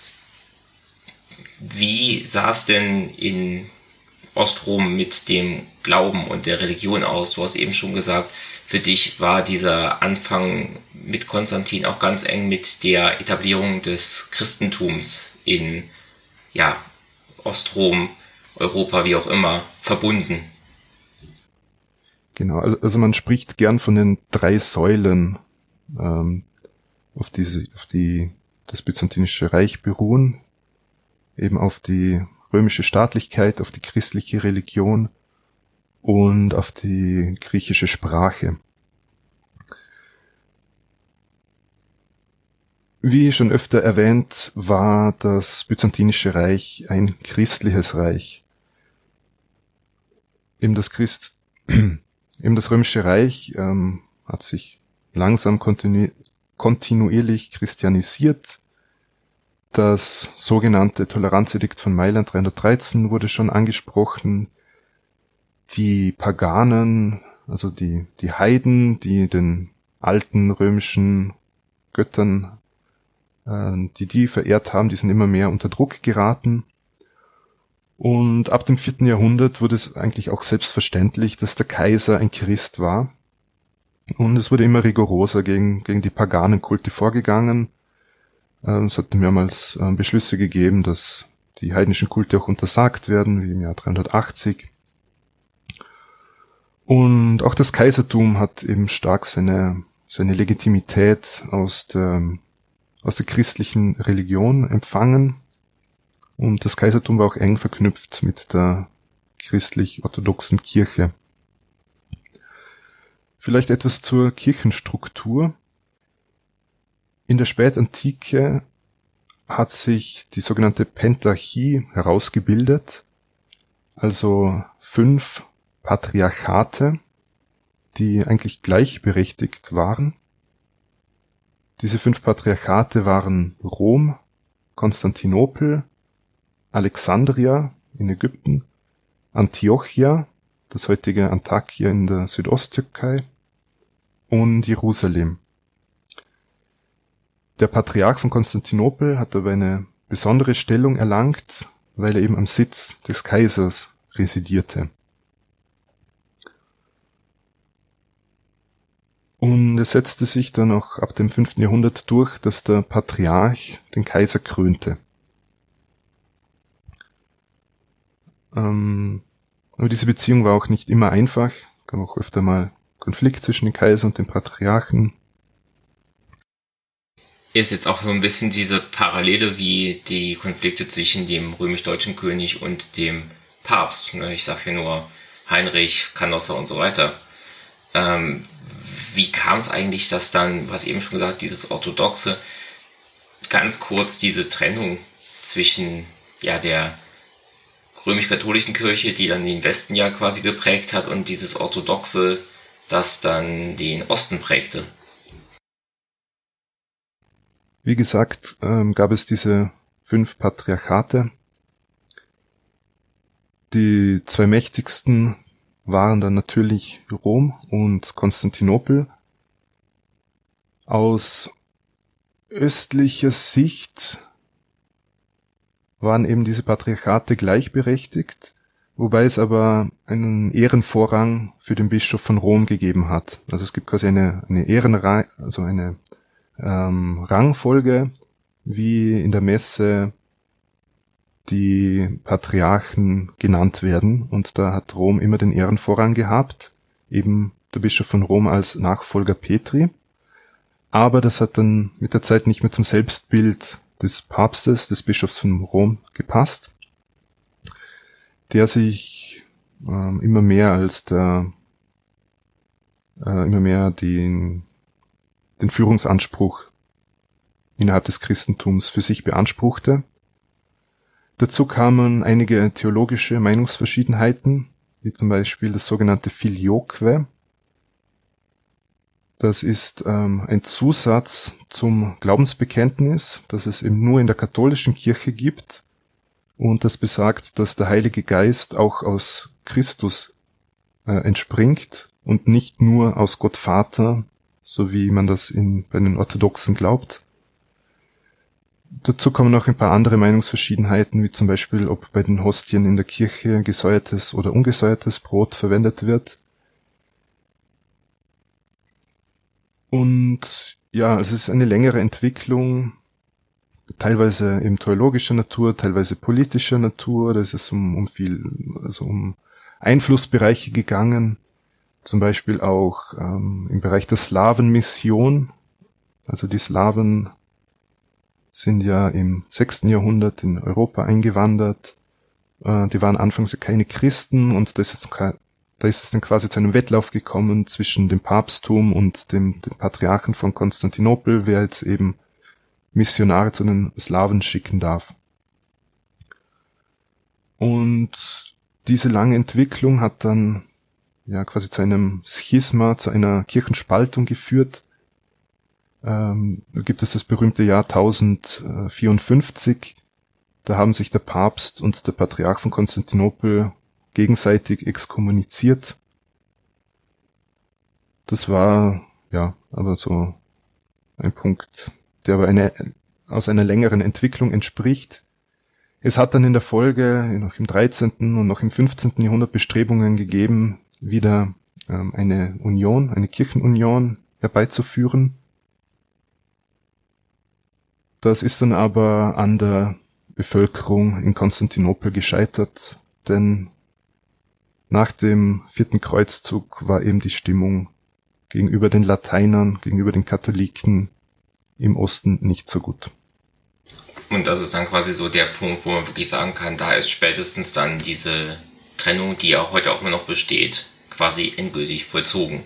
Wie sah es denn in Ostrom mit dem Glauben und der Religion aus? Du hast eben schon gesagt, für dich war dieser Anfang mit Konstantin auch ganz eng mit der Etablierung des Christentums in Ostrom, Europa, wie auch immer, verbunden. Genau, also man spricht gern von den 3 Säulen, auf die das Byzantinische Reich beruhen, eben auf die römische Staatlichkeit, auf die christliche Religion und auf die griechische Sprache. Wie schon öfter erwähnt, war das Byzantinische Reich ein christliches Reich. Eben das Römische Reich hat sich langsam kontinuierlich christianisiert. Das sogenannte Toleranzedikt von Mailand 313 wurde schon angesprochen. Die Paganen, also die Heiden, die den alten römischen Göttern, die verehrt haben, die sind immer mehr unter Druck geraten. Und ab dem 4. Jahrhundert wurde es eigentlich auch selbstverständlich, dass der Kaiser ein Christ war. Und es wurde immer rigoroser gegen die Paganenkulte vorgegangen. Es hat mehrmals Beschlüsse gegeben, dass die heidnischen Kulte auch untersagt werden, wie im Jahr 380. Und auch das Kaisertum hat eben stark seine Legitimität aus der christlichen Religion empfangen. Und das Kaisertum war auch eng verknüpft mit der christlich-orthodoxen Kirche. Vielleicht etwas zur Kirchenstruktur. In der Spätantike hat sich die sogenannte Pentarchie herausgebildet, also 5 Patriarchate, die eigentlich gleichberechtigt waren. Diese 5 Patriarchate waren Rom, Konstantinopel, Alexandria in Ägypten, Antiochia, das heutige Antakya in der Südosttürkei, und Jerusalem. Der Patriarch von Konstantinopel hat aber eine besondere Stellung erlangt, weil er eben am Sitz des Kaisers residierte. Und es setzte sich dann auch ab dem 5. Jahrhundert durch, dass der Patriarch den Kaiser krönte. Aber diese Beziehung war auch nicht immer einfach. Es gab auch öfter mal Konflikt zwischen dem Kaiser und dem Patriarchen. Ist jetzt auch so ein bisschen diese Parallele wie die Konflikte zwischen dem römisch-deutschen König und dem Papst. Ich sage hier nur Heinrich, Canossa und so weiter. Wie kam es eigentlich, dass dann, was eben schon gesagt, dieses Orthodoxe ganz kurz diese Trennung zwischen der römisch-katholischen Kirche, die dann den Westen ja quasi geprägt hat, und dieses orthodoxe, das dann den Osten prägte. Wie gesagt, gab es diese 5 Patriarchate. Die 2 mächtigsten waren dann natürlich Rom und Konstantinopel. Aus östlicher Sicht waren eben diese Patriarchate gleichberechtigt, wobei es aber einen Ehrenvorrang für den Bischof von Rom gegeben hat. Also es gibt quasi eine Rangfolge, wie in der Messe die Patriarchen genannt werden, und da hat Rom immer den Ehrenvorrang gehabt, eben der Bischof von Rom als Nachfolger Petri. Aber das hat dann mit der Zeit nicht mehr zum Selbstbild des Papstes, des Bischofs von Rom gepasst, der sich immer mehr den Führungsanspruch innerhalb des Christentums für sich beanspruchte. Dazu kamen einige theologische Meinungsverschiedenheiten, wie zum Beispiel das sogenannte Filioque. Das ist ein Zusatz zum Glaubensbekenntnis, das es eben nur in der katholischen Kirche gibt, und das besagt, dass der Heilige Geist auch aus Christus entspringt und nicht nur aus Gott Vater, so wie man das bei den Orthodoxen glaubt. Dazu kommen noch ein paar andere Meinungsverschiedenheiten, wie zum Beispiel, ob bei den Hostien in der Kirche gesäuertes oder ungesäuertes Brot verwendet wird. Und ja, es ist eine längere Entwicklung, teilweise eben theologischer Natur, teilweise politischer Natur. Da ist es um Einflussbereiche gegangen, zum Beispiel auch im Bereich der Slawenmission. Also die Slawen sind ja im 6. Jahrhundert in Europa eingewandert. Die waren anfangs keine Christen, und da ist es dann quasi zu einem Wettlauf gekommen zwischen dem Papsttum und dem Patriarchen von Konstantinopel, wer jetzt eben Missionare zu den Slawen schicken darf. Und diese lange Entwicklung hat dann quasi zu einem Schisma, zu einer Kirchenspaltung geführt. Da gibt es das berühmte Jahr 1054. Da haben sich der Papst und der Patriarch von Konstantinopel gegenseitig exkommuniziert. Das war aber so ein Punkt, der aber aus einer längeren Entwicklung entspricht. Es hat dann in der Folge noch im 13. und noch im 15. Jahrhundert Bestrebungen gegeben, wieder eine Kirchenunion herbeizuführen. Das ist dann aber an der Bevölkerung in Konstantinopel gescheitert, denn nach dem 4. Kreuzzug war eben die Stimmung gegenüber den Lateinern, gegenüber den Katholiken im Osten nicht so gut. Und das ist dann quasi so der Punkt, wo man wirklich sagen kann, da ist spätestens dann diese Trennung, die ja heute auch immer noch besteht, quasi endgültig vollzogen.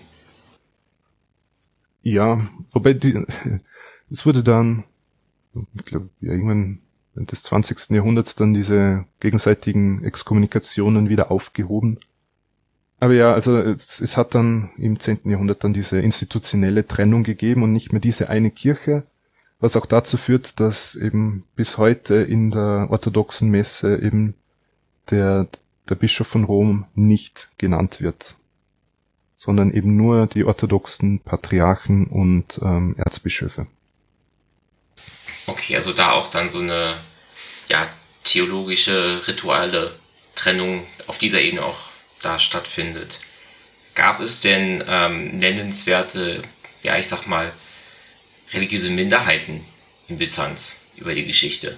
Ja, wobei es wurde dann, ich glaube, irgendwann während des 20. Jahrhunderts dann diese gegenseitigen Exkommunikationen wieder aufgehoben. Aber ja, also es hat dann im 10. Jahrhundert dann diese institutionelle Trennung gegeben und nicht mehr diese eine Kirche, was auch dazu führt, dass eben bis heute in der orthodoxen Messe eben der Bischof von Rom nicht genannt wird, sondern eben nur die orthodoxen Patriarchen und Erzbischöfe. Okay, also da auch dann so eine theologische, rituale Trennung auf dieser Ebene auch da stattfindet. Gab es denn nennenswerte, religiöse Minderheiten in Byzanz über die Geschichte?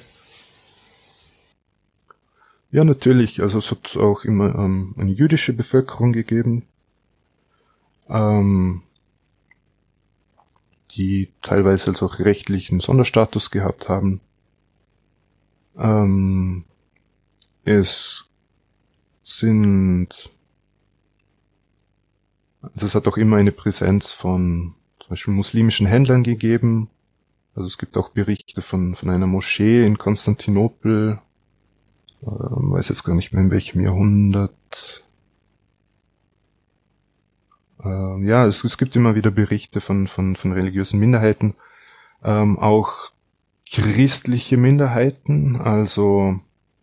Ja, natürlich. Also es hat auch immer eine jüdische Bevölkerung gegeben, die teilweise also auch rechtlichen Sonderstatus gehabt haben. Es hat auch immer eine Präsenz von zum Beispiel muslimischen Händlern gegeben, Also es gibt auch Berichte von einer Moschee in Konstantinopel, weiß jetzt gar nicht mehr in welchem Jahrhundert. Ja, es gibt immer wieder Berichte von religiösen Minderheiten, auch christliche Minderheiten, also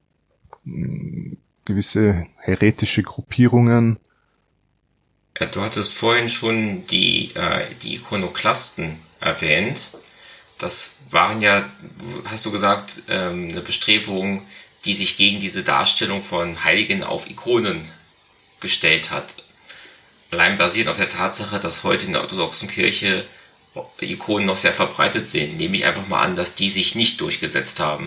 gewisse heretische Gruppierungen. Du hattest vorhin schon die Ikonoklasten erwähnt. Das waren ja, hast du gesagt, eine Bestrebung, die sich gegen diese Darstellung von Heiligen auf Ikonen gestellt hat. Allein basierend auf der Tatsache, dass heute in der orthodoxen Kirche Ikonen noch sehr verbreitet sind, nehme ich einfach mal an, dass die sich nicht durchgesetzt haben.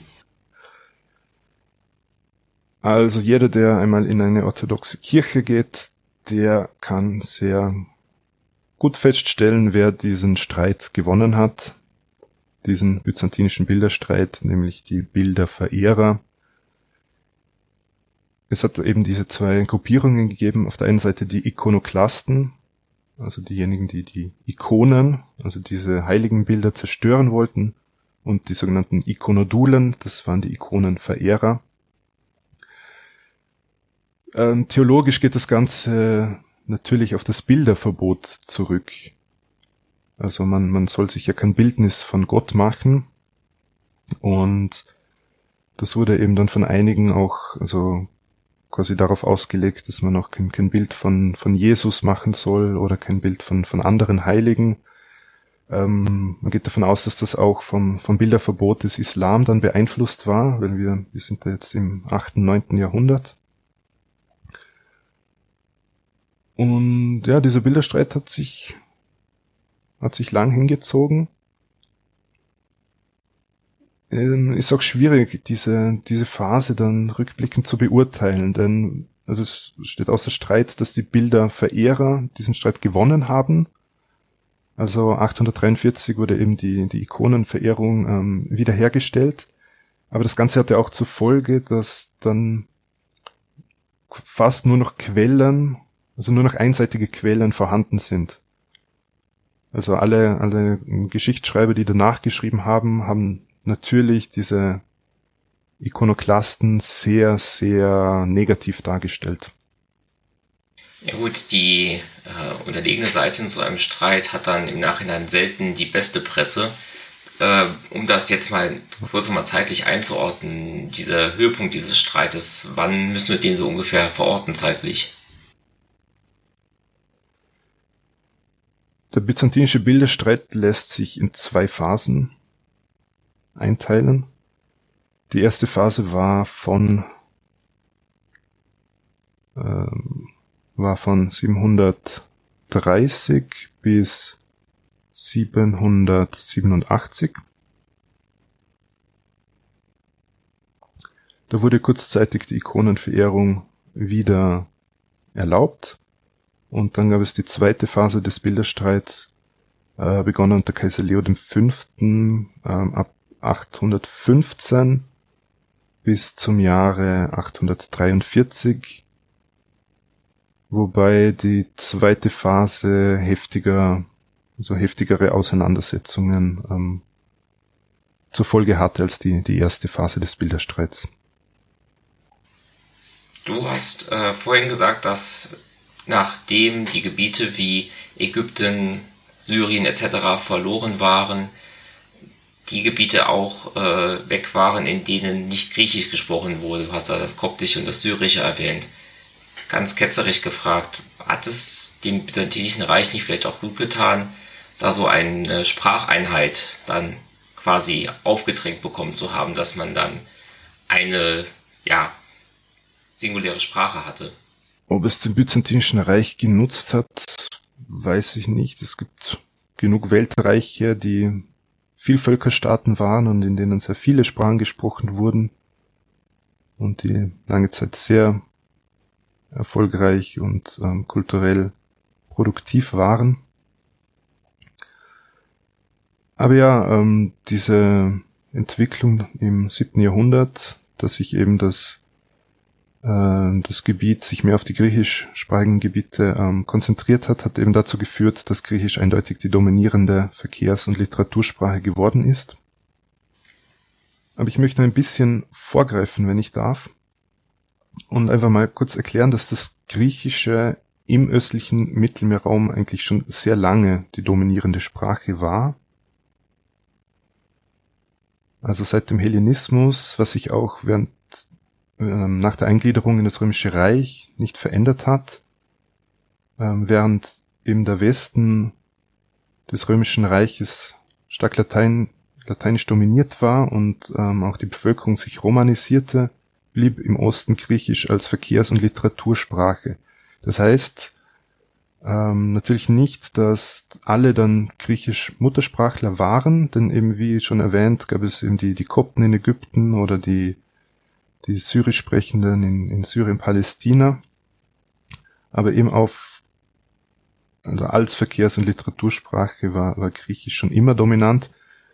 Also jeder, der einmal in eine orthodoxe Kirche geht, der kann sehr gut feststellen, wer diesen Streit gewonnen hat, diesen byzantinischen Bilderstreit, nämlich die Bilderverehrer. Es hat eben diese zwei Gruppierungen gegeben. Auf der einen Seite die Ikonoklasten, also diejenigen, die die Ikonen, also diese heiligen Bilder zerstören wollten, und die sogenannten Ikonodulen, das waren die Ikonenverehrer. Theologisch geht das Ganze natürlich auf das Bilderverbot zurück. Also man soll sich ja kein Bildnis von Gott machen, und das wurde eben dann von einigen auch also quasi darauf ausgelegt, dass man auch kein Bild von Jesus machen soll oder kein Bild von anderen Heiligen. Man geht davon aus, dass das auch vom Bilderverbot des Islam dann beeinflusst war, weil wir sind da jetzt im 8., 9. Jahrhundert. Und ja, dieser Bilderstreit hat sich lang hingezogen. Ist auch schwierig, diese Phase dann rückblickend zu beurteilen, denn also es steht außer Streit, dass die Bilderverehrer diesen Streit gewonnen haben. Also 843 wurde eben die Ikonenverehrung wiederhergestellt. Aber das Ganze hatte auch zur Folge, dass dann fast nur noch Quellen, also nur noch einseitige Quellen vorhanden sind. Also alle Geschichtsschreiber, die danach geschrieben haben natürlich diese Ikonoklasten sehr, sehr negativ dargestellt. Ja gut, die unterlegene Seite in so einem Streit hat dann im Nachhinein selten die beste Presse. Um das jetzt mal kurz mal zeitlich einzuordnen, dieser Höhepunkt dieses Streites, wann müssen wir den so ungefähr verorten zeitlich? Der byzantinische Bilderstreit lässt sich in 2 Phasen einteilen. Die erste Phase war von 730 bis 787. Da wurde kurzzeitig die Ikonenverehrung wieder erlaubt. Und dann gab es die zweite Phase des Bilderstreits, begonnen unter Kaiser Leo V. Ab 815 bis zum Jahre 843, wobei die zweite Phase heftigere Auseinandersetzungen zur Folge hatte als die erste Phase des Bilderstreits. Du hast vorhin gesagt, dass nachdem die Gebiete wie Ägypten, Syrien etc. verloren waren, die Gebiete auch weg waren, in denen nicht Griechisch gesprochen wurde. Du hast da das Koptische und das Syrische erwähnt. Ganz ketzerisch gefragt, hat es dem Byzantinischen Reich nicht vielleicht auch gut getan, da so eine Spracheinheit dann quasi aufgedrängt bekommen zu haben, dass man dann eine, singuläre Sprache hatte? Ob es dem Byzantinischen Reich genutzt hat, weiß ich nicht. Es gibt genug Weltreiche, die Vielvölkerstaaten waren und in denen sehr viele Sprachen gesprochen wurden und die lange Zeit sehr erfolgreich und kulturell produktiv waren. Aber ja, diese Entwicklung im 7. Jahrhundert, dass sich eben das das Gebiet sich mehr auf die griechischsprachigen Gebiete konzentriert hat eben dazu geführt, dass Griechisch eindeutig die dominierende Verkehrs- und Literatursprache geworden ist. Aber ich möchte ein bisschen vorgreifen, wenn ich darf, und einfach mal kurz erklären, dass das Griechische im östlichen Mittelmeerraum eigentlich schon sehr lange die dominierende Sprache war. Also seit dem Hellenismus, was sich auch nach der Eingliederung in das Römische Reich nicht verändert hat, während eben der Westen des Römischen Reiches stark lateinisch dominiert war und auch die Bevölkerung sich romanisierte, blieb im Osten Griechisch als Verkehrs- und Literatursprache. Das heißt natürlich nicht, dass alle dann griechisch Muttersprachler waren, denn eben wie schon erwähnt, gab es eben die Kopten in Ägypten oder die Syrisch sprechenden in Syrien, Palästina, aber eben also als Verkehrs- und Literatursprache war Griechisch schon immer dominant.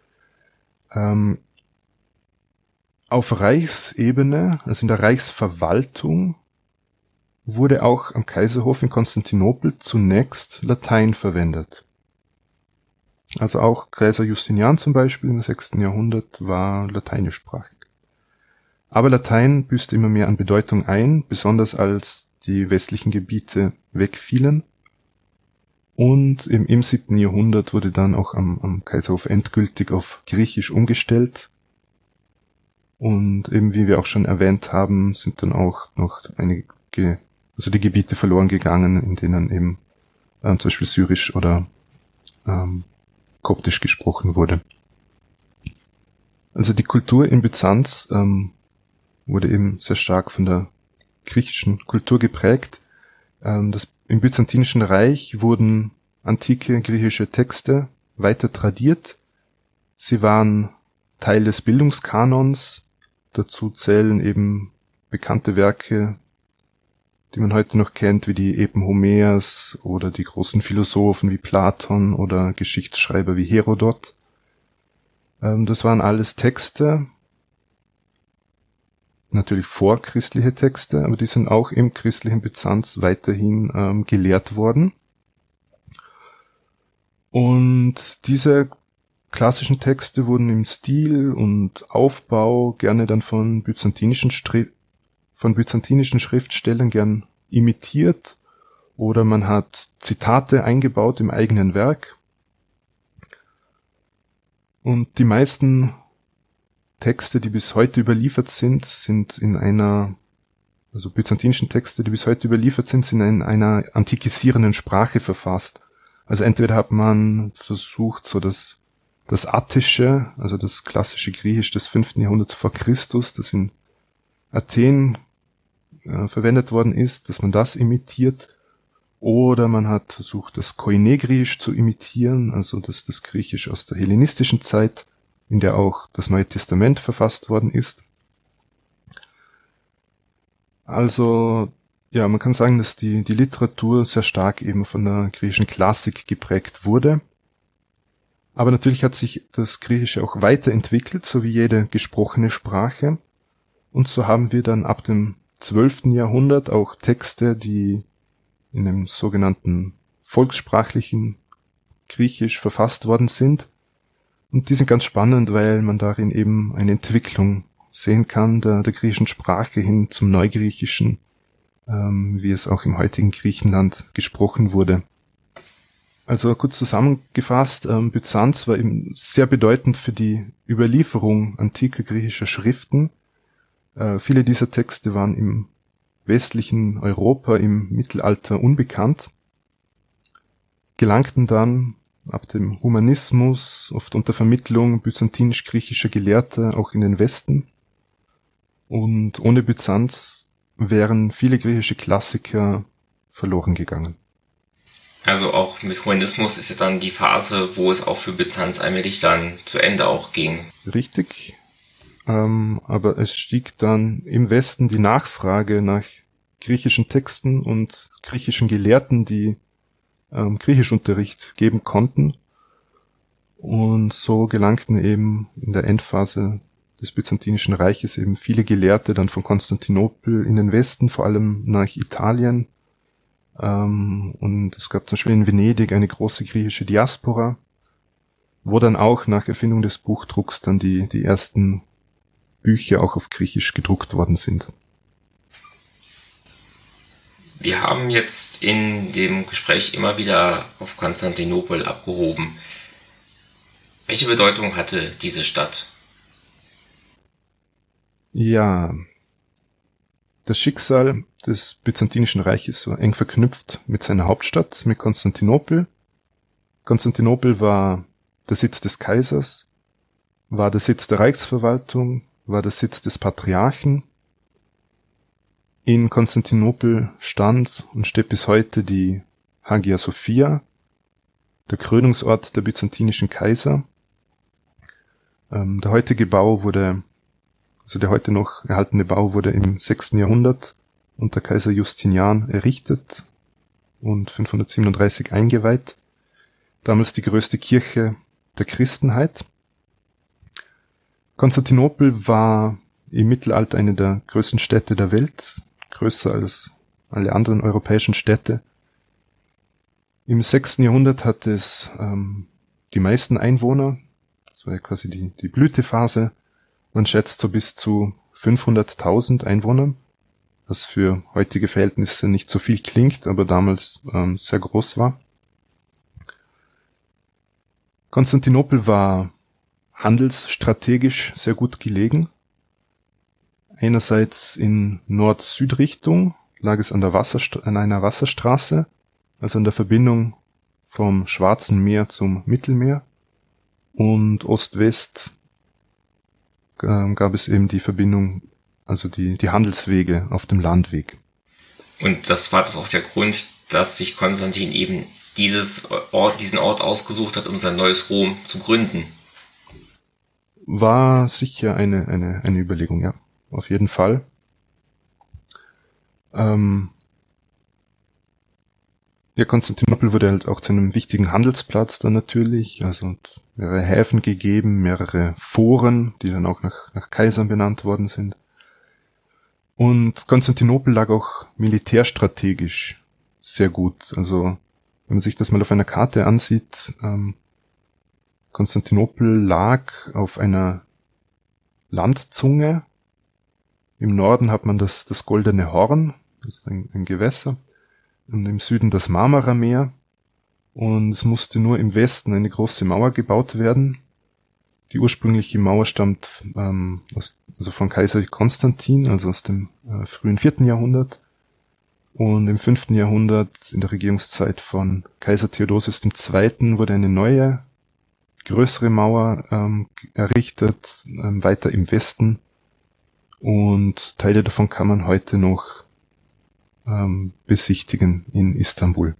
Auf Reichsebene, also in der Reichsverwaltung, wurde auch am Kaiserhof in Konstantinopel zunächst Latein verwendet. Also auch Kaiser Justinian zum Beispiel im 6. Jahrhundert war lateinischsprachig. Aber Latein büßte immer mehr an Bedeutung ein, besonders als die westlichen Gebiete wegfielen. Und im 7. Jahrhundert wurde dann auch am Kaiserhof endgültig auf Griechisch umgestellt. Und eben, wie wir auch schon erwähnt haben, sind dann auch noch die Gebiete verloren gegangen, in denen eben zum Beispiel Syrisch oder Koptisch gesprochen wurde. Also die Kultur in Byzanz wurde eben sehr stark von der griechischen Kultur geprägt. Im Byzantinischen Reich wurden antike griechische Texte weiter tradiert. Sie waren Teil des Bildungskanons. Dazu zählen eben bekannte Werke, die man heute noch kennt, wie die Epen Homers oder die großen Philosophen wie Platon oder Geschichtsschreiber wie Herodot. Das waren alles Texte, natürlich vorchristliche Texte, aber die sind auch im christlichen Byzanz weiterhin gelehrt worden. Und diese klassischen Texte wurden im Stil und Aufbau gerne dann von byzantinischen Schriftstellern gern imitiert oder man hat Zitate eingebaut im eigenen Werk. Und die meisten Texte, die bis heute überliefert sind byzantinischen Texte, die bis heute überliefert sind in einer antikisierenden Sprache verfasst. Also entweder hat man versucht, so das Attische, also das klassische Griechisch des 5. Jahrhunderts vor Christus, das in Athen verwendet worden ist, dass man das imitiert, oder man hat versucht, das Koine-Griechisch zu imitieren, also das Griechisch aus der hellenistischen Zeit, in der auch das Neue Testament verfasst worden ist. Also, ja, man kann sagen, dass die Literatur sehr stark eben von der griechischen Klassik geprägt wurde. Aber natürlich hat sich das Griechische auch weiterentwickelt, so wie jede gesprochene Sprache. Und so haben wir dann ab dem 12. Jahrhundert auch Texte, die in einem sogenannten volkssprachlichen Griechisch verfasst worden sind. Und die sind ganz spannend, weil man darin eben eine Entwicklung sehen kann, der griechischen Sprache hin zum Neugriechischen, wie es auch im heutigen Griechenland gesprochen wurde. Also kurz zusammengefasst, Byzanz war eben sehr bedeutend für die Überlieferung antiker griechischer Schriften. Viele dieser Texte waren im westlichen Europa im Mittelalter unbekannt, gelangten dann ab dem Humanismus, oft unter Vermittlung byzantinisch-griechischer Gelehrter, auch in den Westen. Und ohne Byzanz wären viele griechische Klassiker verloren gegangen. Also auch mit Humanismus ist ja dann die Phase, wo es auch für Byzanz allmählich dann zu Ende auch ging. Richtig. Aber es stieg dann im Westen die Nachfrage nach griechischen Texten und griechischen Gelehrten, die Griechischunterricht geben konnten. Und so gelangten eben in der Endphase des Byzantinischen Reiches eben viele Gelehrte dann von Konstantinopel in den Westen, vor allem nach Italien. Und es gab zum Beispiel in Venedig eine große griechische Diaspora, wo dann auch nach Erfindung des Buchdrucks dann die ersten Bücher auch auf Griechisch gedruckt worden sind. Wir haben jetzt in dem Gespräch immer wieder auf Konstantinopel abgehoben. Welche Bedeutung hatte diese Stadt? Ja, das Schicksal des Byzantinischen Reiches war eng verknüpft mit seiner Hauptstadt, mit Konstantinopel. Konstantinopel war der Sitz des Kaisers, war der Sitz der Reichsverwaltung, war der Sitz des Patriarchen. In Konstantinopel stand und steht bis heute die Hagia Sophia, der Krönungsort der byzantinischen Kaiser. Der heutige Bau wurde, also der heute noch erhaltene Bau wurde im 6. Jahrhundert unter Kaiser Justinian errichtet und 537 eingeweiht. Damals die größte Kirche der Christenheit. Konstantinopel war im Mittelalter eine der größten Städte der Welt, größer als alle anderen europäischen Städte. Im 6. Jahrhundert hatte es die meisten Einwohner, das war ja quasi die Blütephase. Man schätzt so bis zu 500.000 Einwohner, was für heutige Verhältnisse nicht so viel klingt, aber damals sehr groß war. Konstantinopel war handelsstrategisch sehr gut gelegen. Einerseits in Nord-Süd-Richtung lag es an einer Wasserstraße, also an der Verbindung vom Schwarzen Meer zum Mittelmeer, und Ost-West gab es eben die Verbindung, also die Handelswege auf dem Landweg. Und das war auch der Grund, dass sich Konstantin eben diesen Ort ausgesucht hat, um sein neues Rom zu gründen. War sicher eine Überlegung, ja, auf jeden Fall. Ja, Konstantinopel wurde halt auch zu einem wichtigen Handelsplatz dann natürlich, also mehrere Häfen gegeben, mehrere Foren, die dann auch nach Kaisern benannt worden sind. Und Konstantinopel lag auch militärstrategisch sehr gut. Also wenn man sich das mal auf einer Karte ansieht, Konstantinopel lag auf einer Landzunge. Im Norden hat man das Goldene Horn, das ist ein Gewässer, und im Süden das Marmarameer. Und es musste nur im Westen eine große Mauer gebaut werden. Die ursprüngliche Mauer stammt von Kaiser Konstantin, also aus dem frühen 4. Jahrhundert. Und im 5. Jahrhundert, in der Regierungszeit von Kaiser Theodosius II., wurde eine neue, größere Mauer errichtet, weiter im Westen. Und Teile davon kann man heute noch besichtigen in Istanbul.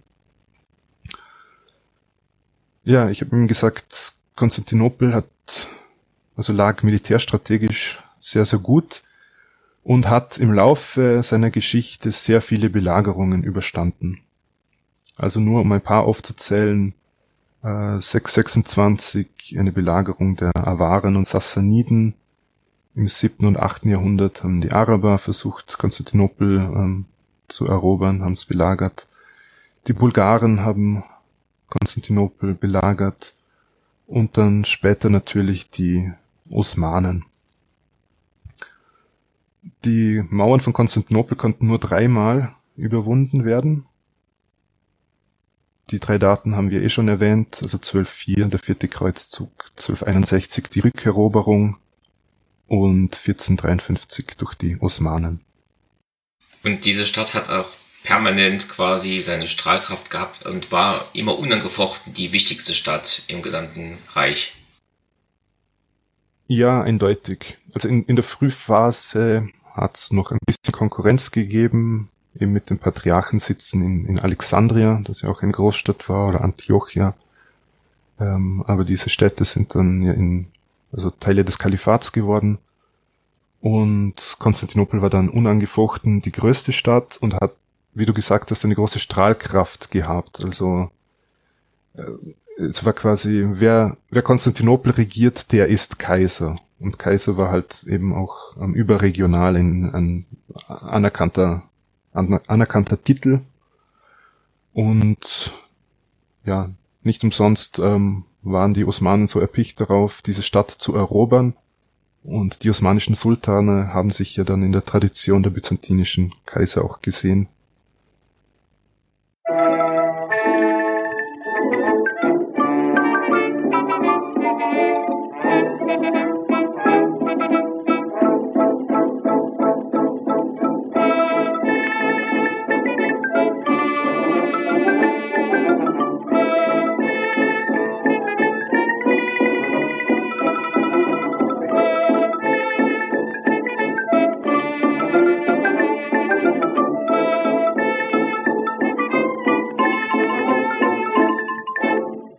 Ja, ich habe ihm gesagt, Konstantinopel lag militärstrategisch sehr, sehr gut und hat im Laufe seiner Geschichte sehr viele Belagerungen überstanden. Also nur um ein paar aufzuzählen, 626 eine Belagerung der Awaren und Sassaniden. Im 7. und 8. Jahrhundert haben die Araber versucht, Konstantinopel zu erobern, haben es belagert. Die Bulgaren haben Konstantinopel belagert und dann später natürlich die Osmanen. Die Mauern von Konstantinopel konnten nur 3-mal überwunden werden. Die 3 Daten haben wir schon erwähnt, also 1204 der 4. Kreuzzug, 1261 die Rückeroberung und 1453 durch die Osmanen. Und diese Stadt hat auch permanent quasi seine Strahlkraft gehabt und war immer unangefochten die wichtigste Stadt im gesamten Reich. Ja, eindeutig. Also in der Frühphase hat es noch ein bisschen Konkurrenz gegeben, eben mit den Patriarchensitzen in Alexandria, das ja auch eine Großstadt war, oder Antiochia. Aber diese Städte sind dann ja Teile des Kalifats geworden. Und Konstantinopel war dann unangefochten die größte Stadt und hat, wie du gesagt hast, eine große Strahlkraft gehabt. Also es war quasi, wer Konstantinopel regiert, der ist Kaiser. Und Kaiser war halt eben auch überregional ein anerkannter Titel. Und ja, nicht umsonst waren die Osmanen so erpicht darauf, diese Stadt zu erobern. Und die osmanischen Sultane haben sich ja dann in der Tradition der byzantinischen Kaiser auch gesehen.